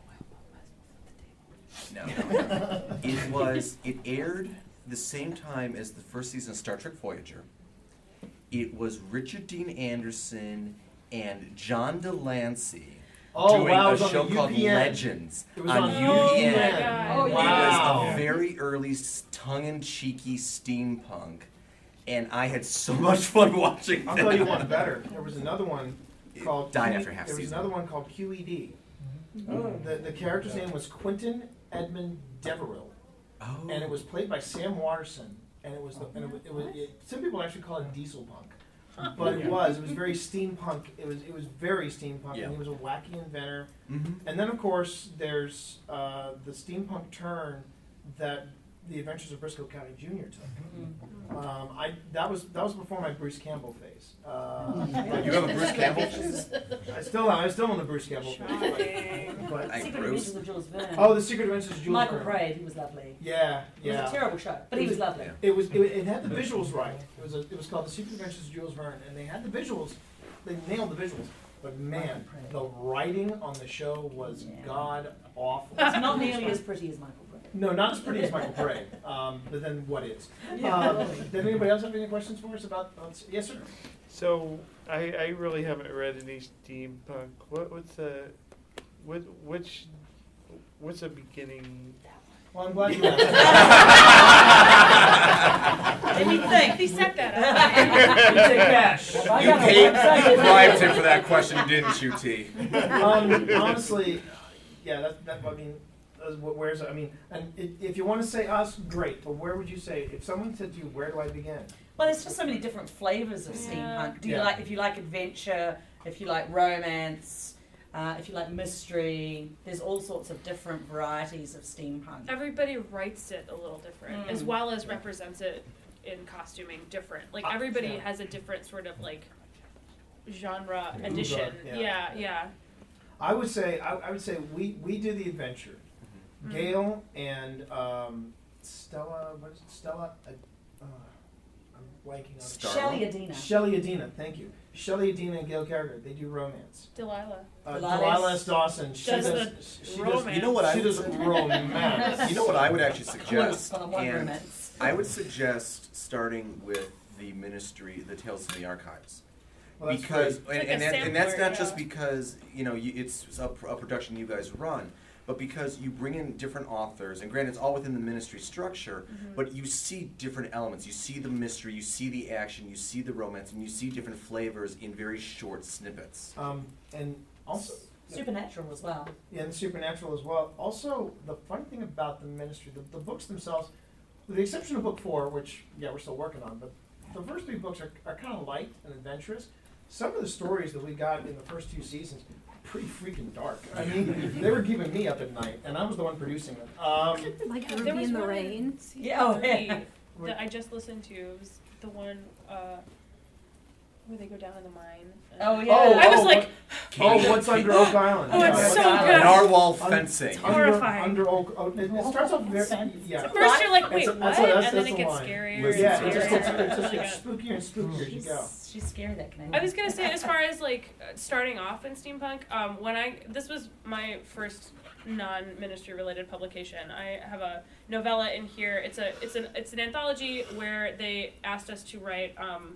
Speaker 3: No, no. It was, it aired the same time as the first season of Star Trek Voyager. It was Richard Dean Anderson and John Delancey
Speaker 1: Oh,
Speaker 3: doing
Speaker 1: wow, it
Speaker 3: a
Speaker 1: was on
Speaker 3: show
Speaker 1: the
Speaker 3: called
Speaker 1: U P N.
Speaker 3: Legends
Speaker 1: It was
Speaker 3: on
Speaker 1: on
Speaker 3: U P N.
Speaker 4: Oh my
Speaker 1: N.
Speaker 4: God.
Speaker 5: Oh,
Speaker 3: It
Speaker 1: Wow.
Speaker 3: was a very early s- tongue-in-cheeky steampunk, and I had so much fun watching
Speaker 1: I'll
Speaker 3: that.
Speaker 1: tell you one better. There was another one
Speaker 3: It
Speaker 1: called
Speaker 3: died
Speaker 1: Q-
Speaker 3: after half
Speaker 1: There was
Speaker 3: season.
Speaker 1: another one called Q E D. The the character's name was Quentin Edmund Deverill,
Speaker 3: Oh.
Speaker 1: and it was played by Sam Waterson. and it was the, and it, was- it was it, some people actually call it diesel punk, but it was it was very steampunk. It was it was very steampunk,
Speaker 3: Yeah.
Speaker 1: and he was a wacky inventor.
Speaker 3: Mm-hmm.
Speaker 1: And then of course there's uh, the steampunk turn that the Adventures of Briscoe County Junior took. Um, I that was that was before my Bruce Campbell phase. Uh,
Speaker 3: You have a Bruce Campbell?
Speaker 1: I still am. I'm still in the Bruce Campbell phase.
Speaker 4: Shocking.
Speaker 1: But
Speaker 3: I-
Speaker 5: Secret
Speaker 3: Bruce.
Speaker 5: Adventures of Jules Verne.
Speaker 1: oh, the Secret Adventures of Jules
Speaker 5: Michael
Speaker 1: Verne.
Speaker 5: Praed, he was lovely.
Speaker 1: Yeah,
Speaker 5: It was
Speaker 1: yeah.
Speaker 5: a terrible show, but he was lovely.
Speaker 3: Yeah.
Speaker 1: It was. It, it had the visuals right. It was. A, it was called The Secret Adventures of Jules Verne, and they had the visuals. They nailed the visuals. But man, the writing on the show was
Speaker 5: Yeah.
Speaker 1: god awful.
Speaker 5: It's not nearly as pretty as Michael Praed.
Speaker 1: No, not as pretty as Michael Paré. Um, but then what is?
Speaker 5: Yeah.
Speaker 1: Um, did anybody else have any questions for us about? Uh, yes, sir.
Speaker 8: So I, I really haven't read any steampunk. What what's the what which what's the beginning?
Speaker 1: Well, I'm glad you asked.
Speaker 5: Let me think.
Speaker 4: He set that up.
Speaker 1: cash.
Speaker 5: I
Speaker 3: You
Speaker 5: got a
Speaker 3: paid,
Speaker 5: website.
Speaker 3: you bribed him for that question, didn't you, T?
Speaker 1: Um, honestly, yeah, that, that I mean, uh, wh- where's I mean, and i if you want to say us, great. But where would you say if someone said to you, where do I begin?
Speaker 5: Well, there's just so many different flavors of
Speaker 4: Yeah.
Speaker 5: steampunk. Do you
Speaker 1: Yeah.
Speaker 5: like if you like adventure, if you like romance, uh, if you like mystery? There's all sorts of different varieties of steampunk.
Speaker 4: Everybody writes it a little different,
Speaker 5: Mm.
Speaker 4: as well as represents it in costuming different. Like
Speaker 1: Ah,
Speaker 4: everybody
Speaker 1: yeah.
Speaker 4: has a different sort of like genre
Speaker 3: Yeah.
Speaker 4: addition.
Speaker 1: Yeah.
Speaker 4: Yeah, yeah.
Speaker 1: I would say I, I would say we we do the adventure.
Speaker 4: Mhm.
Speaker 1: Gail and um, Stella. What is it? Stella? Uh, uh, I'm blanking on it.
Speaker 3: Star-
Speaker 5: Shelley Adina.
Speaker 1: Shelley Adina, thank you. Shelley Adina and Gail Carriger, they do romance.
Speaker 4: Delilah.
Speaker 1: Uh,
Speaker 5: Delilah
Speaker 1: Delilah S. Dawson, she
Speaker 4: does
Speaker 1: does,
Speaker 4: the
Speaker 1: she
Speaker 4: romance.
Speaker 3: You know what
Speaker 1: does,
Speaker 3: I
Speaker 1: she
Speaker 3: would
Speaker 1: does
Speaker 3: say?
Speaker 1: romance.
Speaker 3: You know what I would actually
Speaker 5: Close
Speaker 3: suggest?
Speaker 5: on one
Speaker 3: And
Speaker 5: romance.
Speaker 3: I would suggest starting with the ministry, the Tales from the Archives.
Speaker 1: Well, that's
Speaker 3: because
Speaker 1: great.
Speaker 3: and,
Speaker 4: Like
Speaker 3: and,
Speaker 4: a
Speaker 3: that, and that's
Speaker 4: sampler,
Speaker 3: not just
Speaker 4: yeah.
Speaker 3: because you know you, it's a, pr- a production you guys run, but because you bring in different authors, and granted it's all within the ministry structure,
Speaker 4: Mhm.
Speaker 3: but you see different elements. You see the mystery, you see the action, you see the romance, and you see different flavors in very short snippets.
Speaker 1: Um, and also,
Speaker 5: Supernatural as well.
Speaker 1: yeah, and supernatural as well. Also, the fun thing about the ministry, the, the books themselves, with the exception of book four, which yeah we're still working on, but the first three books are, are kind of light and adventurous. Some of the stories that we got in the first two seasons, pretty freaking dark. I mean, they were keeping me up at night, and I was the one producing them. Um,
Speaker 9: Like
Speaker 4: There
Speaker 9: Ruby
Speaker 4: was
Speaker 9: in the
Speaker 4: one
Speaker 9: Rain.
Speaker 4: season
Speaker 5: Yeah, oh,
Speaker 4: three
Speaker 5: yeah.
Speaker 4: that I just listened to. It was the one uh, where they go down in the mine. and-
Speaker 5: Oh yeah.
Speaker 1: Oh,
Speaker 4: I was
Speaker 1: oh,
Speaker 4: like,
Speaker 1: oh, what's under Oak Island?
Speaker 4: Oh, it's
Speaker 1: Yeah.
Speaker 4: so
Speaker 5: Narwhal
Speaker 4: good.
Speaker 3: Narwhal
Speaker 1: Un-
Speaker 3: fencing.
Speaker 4: It's horrifying.
Speaker 1: Under, under Oak, oh, it, it starts off very, yeah.
Speaker 4: At first you're like,
Speaker 1: That's
Speaker 4: wait,
Speaker 1: a-
Speaker 4: what?
Speaker 1: that's a- that's-
Speaker 4: And then
Speaker 1: that's
Speaker 4: it
Speaker 1: a
Speaker 4: gets
Speaker 1: line.
Speaker 4: scarier.
Speaker 3: Listen
Speaker 1: Yeah,
Speaker 3: to
Speaker 1: it just
Speaker 4: scarier.
Speaker 1: gets, it just
Speaker 4: Yeah.
Speaker 1: gets spookier and spookier as you go.
Speaker 5: She's, she's scary, that Canadian.
Speaker 4: I was gonna say, as far as like uh, starting off in steampunk, um, when I this was my first non-ministry related publication. I have a novella in here. It's a it's an it's an anthology where they asked us to write um,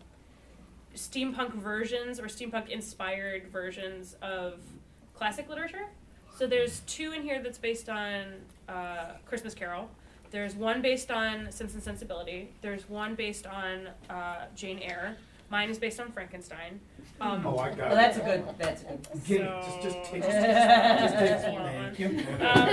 Speaker 4: steampunk versions or steampunk inspired versions of classic literature. So there's two in here that's based on uh, Christmas Carol. There's one based on Sense and Sensibility. There's one based on uh, Jane Eyre. Mine is based on Frankenstein. Um,
Speaker 1: Oh, I got it.
Speaker 5: Well, that's a good. That's a good.
Speaker 1: Give it,
Speaker 4: So-
Speaker 1: just, just take it. Just take it.
Speaker 4: Yeah.
Speaker 1: Thank you.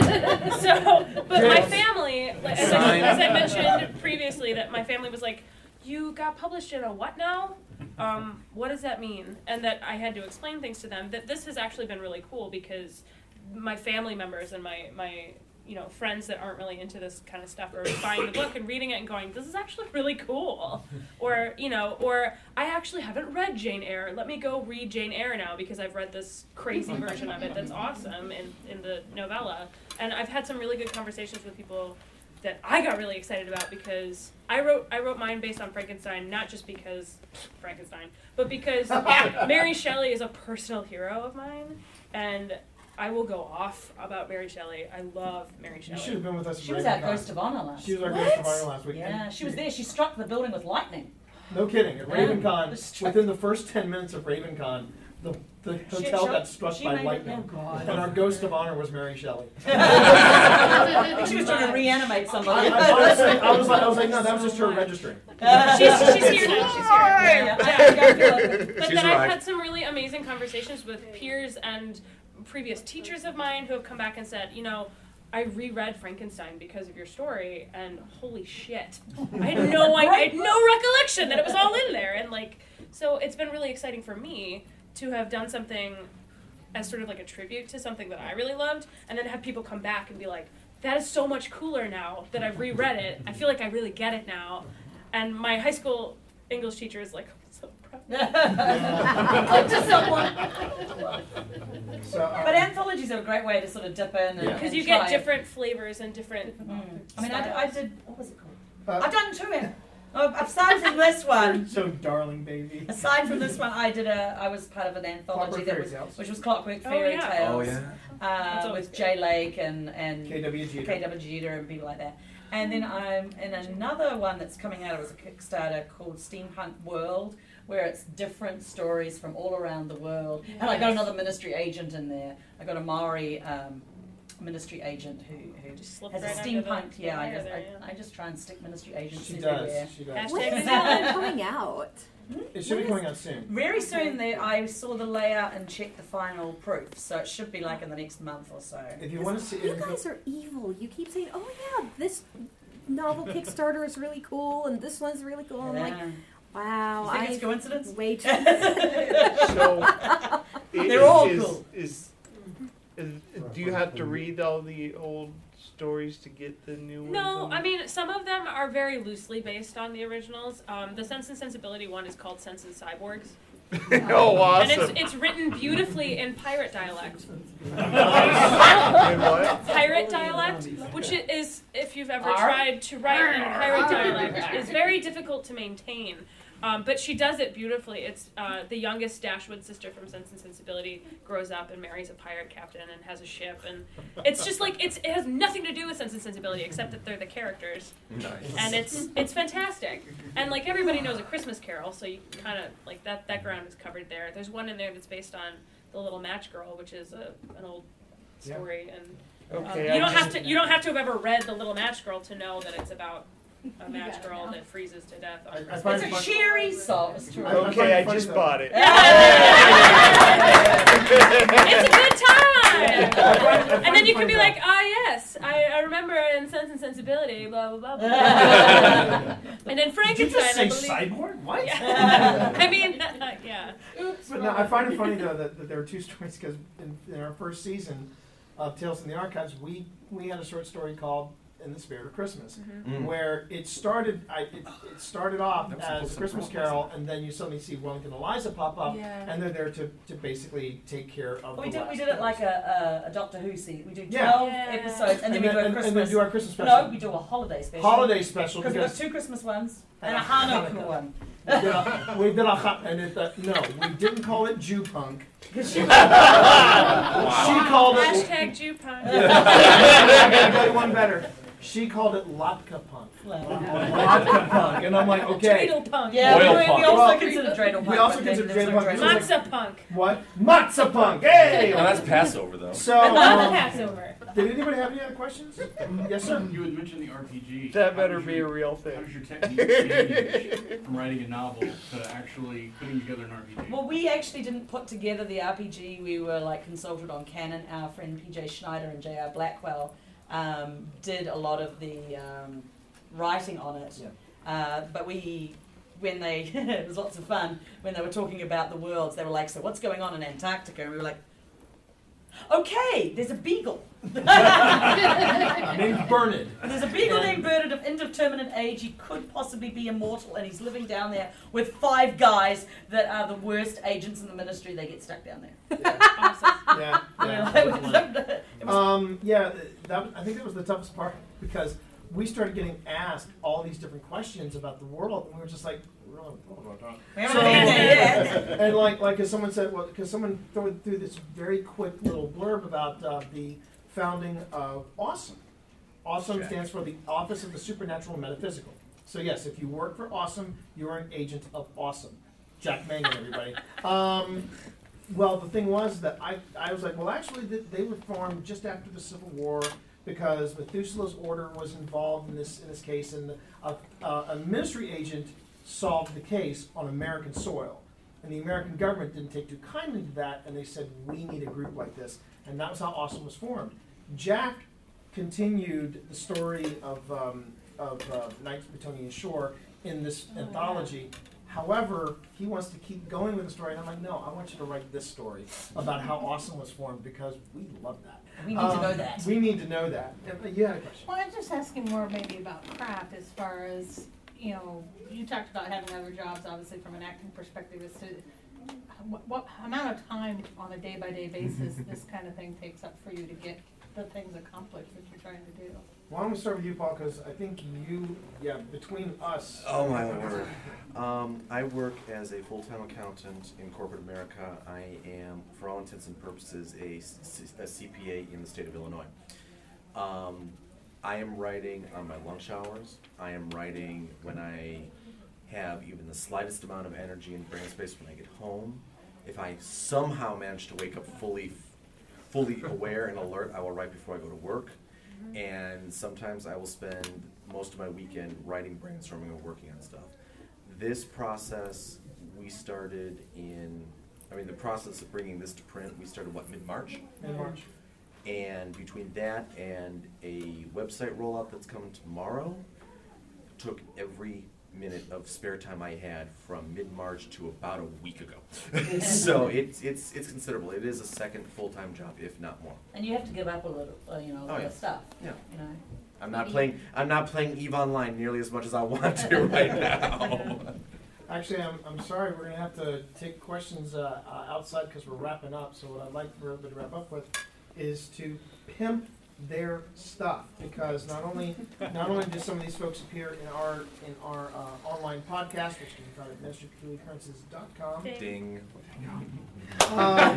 Speaker 4: Um, so, but my
Speaker 1: Yes.
Speaker 4: family, like, as, I, as I mentioned previously, that my family was like, "You got published in a what now? Um, what does that mean?" And that I had to explain things to them. That this has actually been really cool because my family members and my my you know friends that aren't really into this kind of stuff are buying the book and reading it and going, "This is actually really cool," or you know, or I actually haven't read Jane Eyre. Let me go read Jane Eyre now because I've read this crazy version of it that's awesome in in the novella. And I've had some really good conversations with people that I got really excited about because I wrote I wrote mine based on Frankenstein, not just because Frankenstein, but because Mary Shelley is a personal hero of mine, and I will go off about Mary Shelley. I love Mary
Speaker 1: You
Speaker 4: Shelley.
Speaker 1: should have been with us.
Speaker 5: She
Speaker 1: at
Speaker 5: was our
Speaker 1: Raven Con.
Speaker 5: ghost of honor last.
Speaker 1: She was our
Speaker 5: week.
Speaker 1: ghost of honor last week.
Speaker 5: Yeah,
Speaker 1: And
Speaker 5: she was there. She struck the building with lightning.
Speaker 1: No kidding. At
Speaker 5: Yeah.
Speaker 1: RavenCon,
Speaker 5: Just struck-
Speaker 1: within the first ten minutes of RavenCon, the, the hotel
Speaker 5: she-
Speaker 1: got struck
Speaker 5: she
Speaker 1: by
Speaker 5: made it-
Speaker 1: lightning.
Speaker 5: oh, God.
Speaker 1: And our ghost of honor was Mary Shelley.
Speaker 5: I think she was trying to reanimate
Speaker 1: I,
Speaker 5: somebody.
Speaker 1: I, honestly, I was like, I was like, no, that was just her registering.
Speaker 4: she's, she's here now. She's here.
Speaker 5: Yeah, I- I got it.
Speaker 4: But
Speaker 3: She's
Speaker 4: then I've
Speaker 3: right.
Speaker 4: had some really amazing conversations with peers and previous teachers of mine who have come back and said, you know, I reread Frankenstein because of your story, and holy shit, I had no I, I had no recollection that it was all in there, and like, so it's been really exciting for me to have done something as sort of like a tribute to something that I really loved, and then have people come back and be like, that is so much cooler now that I've reread it. I feel like I really get it now, and my high school English teacher is like, I'm so proud.
Speaker 5: To someone.
Speaker 1: So, uh,
Speaker 5: But anthologies are a great way to sort of dip in and
Speaker 1: Yeah.
Speaker 4: Because
Speaker 5: and
Speaker 4: you get
Speaker 5: try.
Speaker 4: different flavors and different.
Speaker 5: Mm. I mean, I, d- I did. What was it called?
Speaker 1: uh,
Speaker 5: I've done two. an- Oh, aside from this one,
Speaker 1: so darling baby.
Speaker 5: aside from this one, I did a. I was part of an anthology
Speaker 1: Clockwork
Speaker 5: that
Speaker 1: Fairy
Speaker 5: was,
Speaker 1: Tales.
Speaker 5: which was Clockwork
Speaker 4: Oh,
Speaker 5: Fairy
Speaker 4: yeah.
Speaker 5: Tales.
Speaker 3: Oh yeah.
Speaker 4: That's
Speaker 5: Uh,
Speaker 4: always
Speaker 5: with
Speaker 4: good.
Speaker 5: Jay Lake and and
Speaker 1: K W Jeter.
Speaker 5: K W Jeter and people like that. And then I'm in another one that's coming out. It was a Kickstarter called Steampunk World, where it's different stories from all around the world. And I got another ministry agent in there. I got a Maori um, ministry agent who, who
Speaker 4: Just slip
Speaker 5: has
Speaker 4: right
Speaker 5: a
Speaker 4: under the-
Speaker 5: steampunk.
Speaker 4: the
Speaker 5: Yeah, I
Speaker 4: wire
Speaker 5: just
Speaker 4: there,
Speaker 5: I,
Speaker 4: yeah.
Speaker 5: I just try and stick ministry agents
Speaker 1: She
Speaker 5: everywhere.
Speaker 1: does. She does.
Speaker 4: Hashtag-
Speaker 9: When is that one coming out?
Speaker 1: It should be coming out soon.
Speaker 5: Very soon, there, I saw the layout and checked the final proof, so it should be like in the next month or so.
Speaker 1: If you want to see,
Speaker 9: You
Speaker 1: if you-
Speaker 9: guys are evil. You keep saying, "Oh yeah, this novel Kickstarter is really cool, and this one's really cool." I'm like,
Speaker 5: Yeah.
Speaker 9: "Wow,
Speaker 5: You think
Speaker 9: I
Speaker 5: it's coincidence?
Speaker 9: way too."
Speaker 8: So, i-
Speaker 5: They're all
Speaker 8: is,
Speaker 5: cool.
Speaker 8: Is, is, do you have to read all the old stories to get the new ones?
Speaker 4: No,
Speaker 8: on?
Speaker 4: I mean, some of them are very loosely based on the originals. Um, the Sense and Sensibility one is called Sense and Cyborgs.
Speaker 8: Oh, awesome!
Speaker 4: And it's, it's written beautifully in pirate dialect.
Speaker 8: And what?
Speaker 4: Pirate dialect, which i- is, if you've ever
Speaker 5: Arr.
Speaker 4: tried to write in pirate dialect, is very difficult to maintain. Um, but she does it beautifully. It's uh, the youngest Dashwood sister from Sense and Sensibility grows up and marries a pirate captain and has a ship, and it's just like it's it has nothing to do with Sense and Sensibility except that they're the characters,
Speaker 3: Nice.
Speaker 4: and it's it's fantastic. And like everybody knows A Christmas Carol, so you kind of like that that ground is covered there. There's one in there that's based on The Little Match Girl, which is a, an old story, and um,
Speaker 8: Okay,
Speaker 4: you
Speaker 8: I
Speaker 4: don't
Speaker 8: just-
Speaker 4: have to you don't have to have ever read The Little Match Girl to know that it's about a match girl that freezes to death. On
Speaker 1: I, I find
Speaker 5: It's
Speaker 1: it
Speaker 5: a
Speaker 1: fun-
Speaker 5: cheery song. It's true.
Speaker 1: I- I find
Speaker 8: Okay,
Speaker 1: it
Speaker 8: I
Speaker 1: funny
Speaker 8: just
Speaker 1: though.
Speaker 8: bought it.
Speaker 4: It's a good time.
Speaker 1: I find- I find
Speaker 4: And then
Speaker 1: it
Speaker 4: you
Speaker 1: funny
Speaker 4: can be
Speaker 1: though.
Speaker 4: like, ah, yes, I, I remember in Sense and Sensibility, blah, blah, blah, blah. And then
Speaker 1: Did you
Speaker 4: Frankenstein,
Speaker 1: just
Speaker 4: I
Speaker 1: say
Speaker 4: believe.
Speaker 1: cyborg? What?
Speaker 4: Yeah. I mean, yeah.
Speaker 1: But no, I find it funny though that, that there are two stories because in, in our first season of Tales from the Archives, we we had a short story called "In the Spirit of Christmas,"
Speaker 3: Mm.
Speaker 1: where it started. I, it, it started off
Speaker 3: That was
Speaker 1: as
Speaker 3: supposed
Speaker 1: a
Speaker 3: to
Speaker 1: Christmas
Speaker 3: be-
Speaker 1: Carol, and then you suddenly see Wellington and Eliza pop up,
Speaker 4: Yeah.
Speaker 1: and they're there to, to basically take care of.
Speaker 5: Well,
Speaker 1: the
Speaker 5: we did we
Speaker 1: last
Speaker 5: did it like
Speaker 1: episode.
Speaker 5: a, a, a Doctor Who scene. We do
Speaker 1: Yeah.
Speaker 5: twelve
Speaker 4: Yeah.
Speaker 5: episodes, and then we do a
Speaker 1: and, and
Speaker 5: Christmas.
Speaker 1: then do our Christmas special.
Speaker 5: No, we do a holiday special.
Speaker 1: holiday special
Speaker 5: Because we got
Speaker 1: because
Speaker 5: two Christmas ones and a
Speaker 1: And a
Speaker 5: Hanukkah
Speaker 1: Hanukkah.
Speaker 5: one.
Speaker 1: we did a, we did a hot, and it, uh, no, we didn't call it Jew punk.
Speaker 5: Because you
Speaker 1: She called it.
Speaker 4: Hashtag Jew punk.
Speaker 1: I gotta tell you one better. She called it Latka punk. Latka punk, and I'm like, okay.
Speaker 4: Dreidel punk.
Speaker 5: Yeah,
Speaker 3: Oil
Speaker 5: we, we
Speaker 3: punk.
Speaker 5: also
Speaker 1: Well,
Speaker 5: consider dreidel punk.
Speaker 1: we also
Speaker 5: but then
Speaker 1: consider
Speaker 5: there's
Speaker 1: dreidel
Speaker 5: no
Speaker 1: punk.
Speaker 5: dreidel
Speaker 4: Matzah punk.
Speaker 1: What? Matza punk. Hey.
Speaker 3: Now that's Passover though.
Speaker 1: So,
Speaker 4: I love
Speaker 1: um,
Speaker 4: Passover.
Speaker 1: did anybody have any other questions? Yes, sir.
Speaker 10: You had mentioned the R P G.
Speaker 8: That
Speaker 10: How
Speaker 8: better
Speaker 10: does
Speaker 8: be
Speaker 10: your-
Speaker 8: a real
Speaker 10: How
Speaker 8: thing.
Speaker 10: does your technique change from writing a novel to actually putting together an R P G?
Speaker 5: Well, we actually didn't put together the R P G. We were like consulted on Canon. Our friend P J Schneider and J R Blackwell um, did a lot of the um, writing on it.
Speaker 1: Yeah.
Speaker 5: Uh, but we, when they, it was lots of fun when they were talking about the worlds. They were like, "So what's going on in Antarctica?" And we were like, "Okay, there's a beagle.
Speaker 1: Named Bernard.
Speaker 5: There's a beagle named Bernard of indeterminate age. He could possibly be immortal, and he's living down there with five guys that are the worst agents in the ministry. They get stuck down there."
Speaker 4: Awesome.
Speaker 1: Yeah. Yeah.
Speaker 5: It was-
Speaker 1: Um, yeah, th- that was- I think that was the toughest part because we started getting asked all these different questions about the world, and we were just like, we don't want to talk about that.
Speaker 5: we haven't been there yet.
Speaker 1: And like, like as someone said, well, because someone threw, threw this very quick little blurb about uh, the founding of Awesome. Awesome
Speaker 3: Check.
Speaker 1: stands for the Office of the Supernatural and Metaphysical. So yes, if you work for Awesome, you are an agent of Awesome. Jack Mangan, everybody. Um, well, the thing was that I, I was like, well, actually, th- they were formed just after the Civil War because Methuselah's order was involved in this in this case, and a, a, a ministry agent solved the case on American soil. And the American government didn't take too kindly to that, and they said, we need a group like this. And that was how Awesome was formed. Jack continued the story of um, of uh, Knights of Bretonian Shore in this
Speaker 4: Oh,
Speaker 1: anthology. However, he wants to keep going with the story, and I'm like, no, I want you to write this story about how Awesome was formed because we love that.
Speaker 5: We need to
Speaker 1: Um,
Speaker 5: know that.
Speaker 1: We need to know that. And, uh, yeah, a question.
Speaker 6: Well, I'm just asking more maybe about craft as far as, you know, you talked about having other jobs, obviously from an acting perspective, as to what, what amount of time on a day-by-day basis this kind of thing takes up for you to get the things accomplished that you're trying to do.
Speaker 1: Well, I'm gonna start with you, Paul, because I think you, yeah, between us.
Speaker 3: Oh my word. Um, I work as a full-time accountant in corporate America. I am, for all intents and purposes, a, C- a C P A in the state of Illinois. Um, I am writing on my lunch hours. I am writing when I have even the slightest amount of energy and brain space when I get home. If I somehow manage to wake up fully, fully aware and alert, I will write before I go to work. And sometimes I will spend most of my weekend writing, brainstorming, and working on stuff. This process, we started in, I mean, the process of bringing this to print, we started, what, mid-March?
Speaker 1: Mid-March.
Speaker 3: And between that and a website rollout that's coming tomorrow, took every minute of spare time I had from mid-March to about a week ago. So it's it's it's considerable. It is a second full-time job, if not more.
Speaker 5: And you have to give up a little, uh, you know, a
Speaker 3: Oh,
Speaker 5: lot
Speaker 3: yeah.
Speaker 5: of stuff.
Speaker 3: Yeah.
Speaker 5: You know.
Speaker 3: I'm not playing. I'm not playing EVE Online nearly as much as I want to right now.
Speaker 1: Actually, I'm, I'm sorry, we're gonna have to take questions uh, uh, outside because we're wrapping up. So what I'd like for everybody to wrap up with is to pimp their stuff, because not only not only do some of these folks appear in our in our uh, online podcast, which can be found at ministry of peculiar occurrences dot com.
Speaker 3: Ding.
Speaker 1: Um,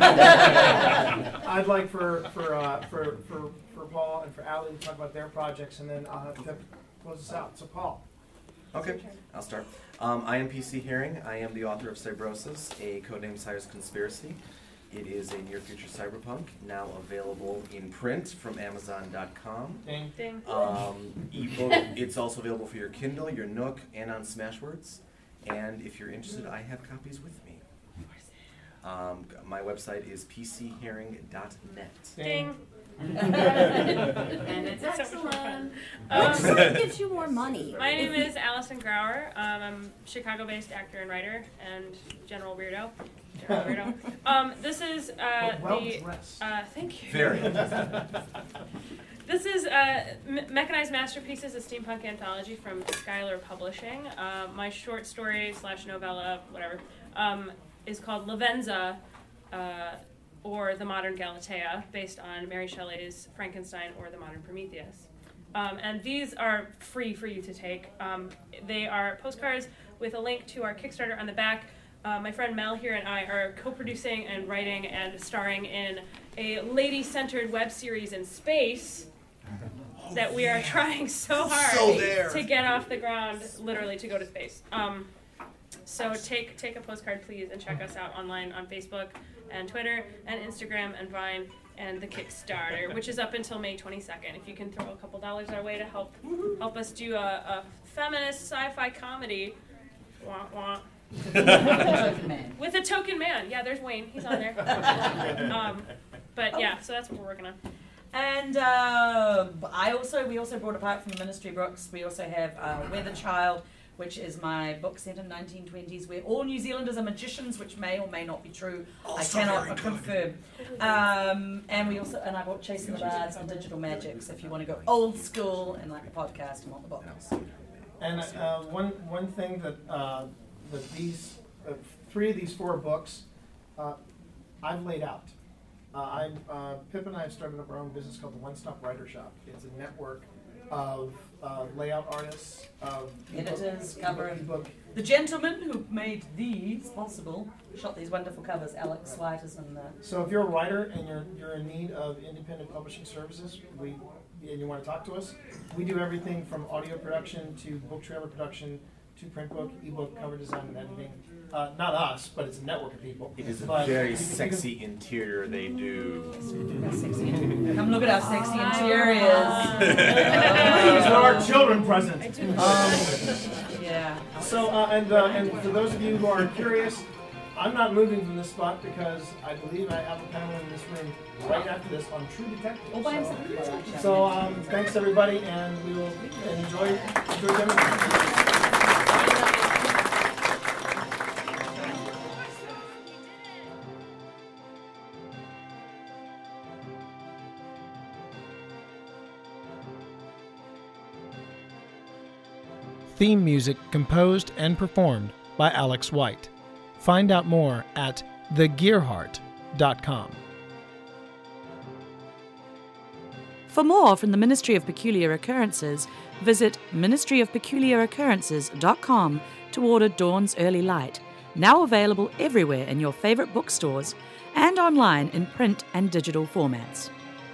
Speaker 1: I'd like for for, uh, for for for Paul and for Allie to talk about their projects, and then I'll have Pip close us out. So Paul.
Speaker 3: Okay, I'll start. Um, I am P C Herring. I am the author of Cybrosis, a codename Sire's Conspiracy. It is a near-future cyberpunk, now available in print from Amazon dot com.
Speaker 1: Ding.
Speaker 4: Ding.
Speaker 3: Um, ebook. It's also available for your Kindle, your Nook, and on Smashwords. And if you're interested, I have copies with me. Um, my website is p c herring dot net.
Speaker 4: Ding.
Speaker 9: And it's
Speaker 4: It's so much more fun.
Speaker 9: Which
Speaker 4: Um,
Speaker 9: side gives you more money?
Speaker 4: My name is Allison Grauer. Um, I'm a Chicago-based actor and writer and general weirdo. General weirdo. Um, this is uh,
Speaker 1: Well
Speaker 4: the.
Speaker 1: dressed.
Speaker 4: Uh, thank you.
Speaker 3: Very.
Speaker 4: This is uh, Me- Mechanized Masterpieces, a steampunk anthology from Skylar Publishing. Uh, my short story slash novella, whatever, um, is called Lavenza, uh, or The Modern Galatea, based on Mary Shelley's Frankenstein or The Modern Prometheus. Um, and these are free for you to take. Um, they are postcards with a link to our Kickstarter on the back. Uh, my friend Mel here and I are co-producing and writing and starring in a lady-centered web series in space that we are trying so hard
Speaker 3: So there.
Speaker 4: to get off the ground, literally to go to space. Um, so take take a postcard, please, and check us out online on Facebook and Twitter and Instagram and Vine and the Kickstarter, which is up until May twenty-second. If you can throw a couple dollars our way to help help us do a, a feminist sci-fi comedy, wah, wah.
Speaker 5: Man.
Speaker 4: With a token man. Yeah, there's Wayne. He's on there. um, but yeah, so that's what we're working on.
Speaker 5: And uh, I also, we also brought apart from the Ministry books, we also have uh, Weather Child, which is my book set in nineteen twenties, where all New Zealanders are magicians, which may or may not be true.
Speaker 3: Also
Speaker 5: I cannot
Speaker 3: very good.
Speaker 5: confirm. Um, and we also, and I brought Chasing the Bards and Digital Magics, if you want to go old school and like a podcast and want the book.
Speaker 1: And uh, one one thing that uh, that these uh, three of these four books uh, I've laid out. Uh, I'm uh, Pip and I have started up our own business called the One Stop Writer Shop. It's a network of uh, layout artists, of
Speaker 5: Editors,
Speaker 1: ebook-
Speaker 5: cover.
Speaker 1: ebook.
Speaker 5: The gentleman who made these possible, shot these wonderful covers, Alex White is in the...
Speaker 1: So if you're a writer and you're you're in need of independent publishing services, we and you want to talk to us, we do everything from audio production to book trailer production to print book, ebook, cover design, and editing. Uh, not us, but it's a network of people.
Speaker 3: It is a
Speaker 1: But
Speaker 3: very
Speaker 1: you can- you can-
Speaker 3: sexy interior they do.
Speaker 5: Sexy. Come look at our sexy
Speaker 4: Ah.
Speaker 5: interiors.
Speaker 1: These are our children present. Um,
Speaker 5: Yeah.
Speaker 1: so, uh, and uh, and for those of you who are curious, I'm not moving from this spot because I believe I have a panel in this room right after this on True Detective.
Speaker 9: Oh, by
Speaker 1: So-
Speaker 9: himself.
Speaker 1: So, um, thanks everybody, and we will enjoy, enjoy them. Theme music composed and performed by Alex White. Find out more at the gearheart dot com.
Speaker 2: For more from the Ministry of Peculiar Occurrences, visit ministry of peculiar occurrences dot com to order Dawn's Early Light, now available everywhere in your favorite bookstores and online in print and digital formats.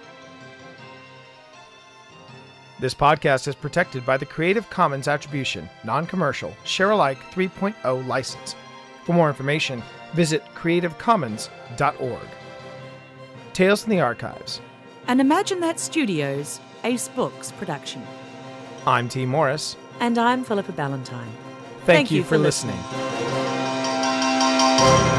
Speaker 1: This podcast is protected by the Creative Commons Attribution, Non-Commercial, Share-alike three point oh license. For more information, visit creative commons dot org. Tales from the Archives.
Speaker 2: And Imagine That Studios, Ace Books production.
Speaker 1: I'm T. Morris.
Speaker 2: And I'm Philippa Ballantyne.
Speaker 1: Thank, you for listening. listening.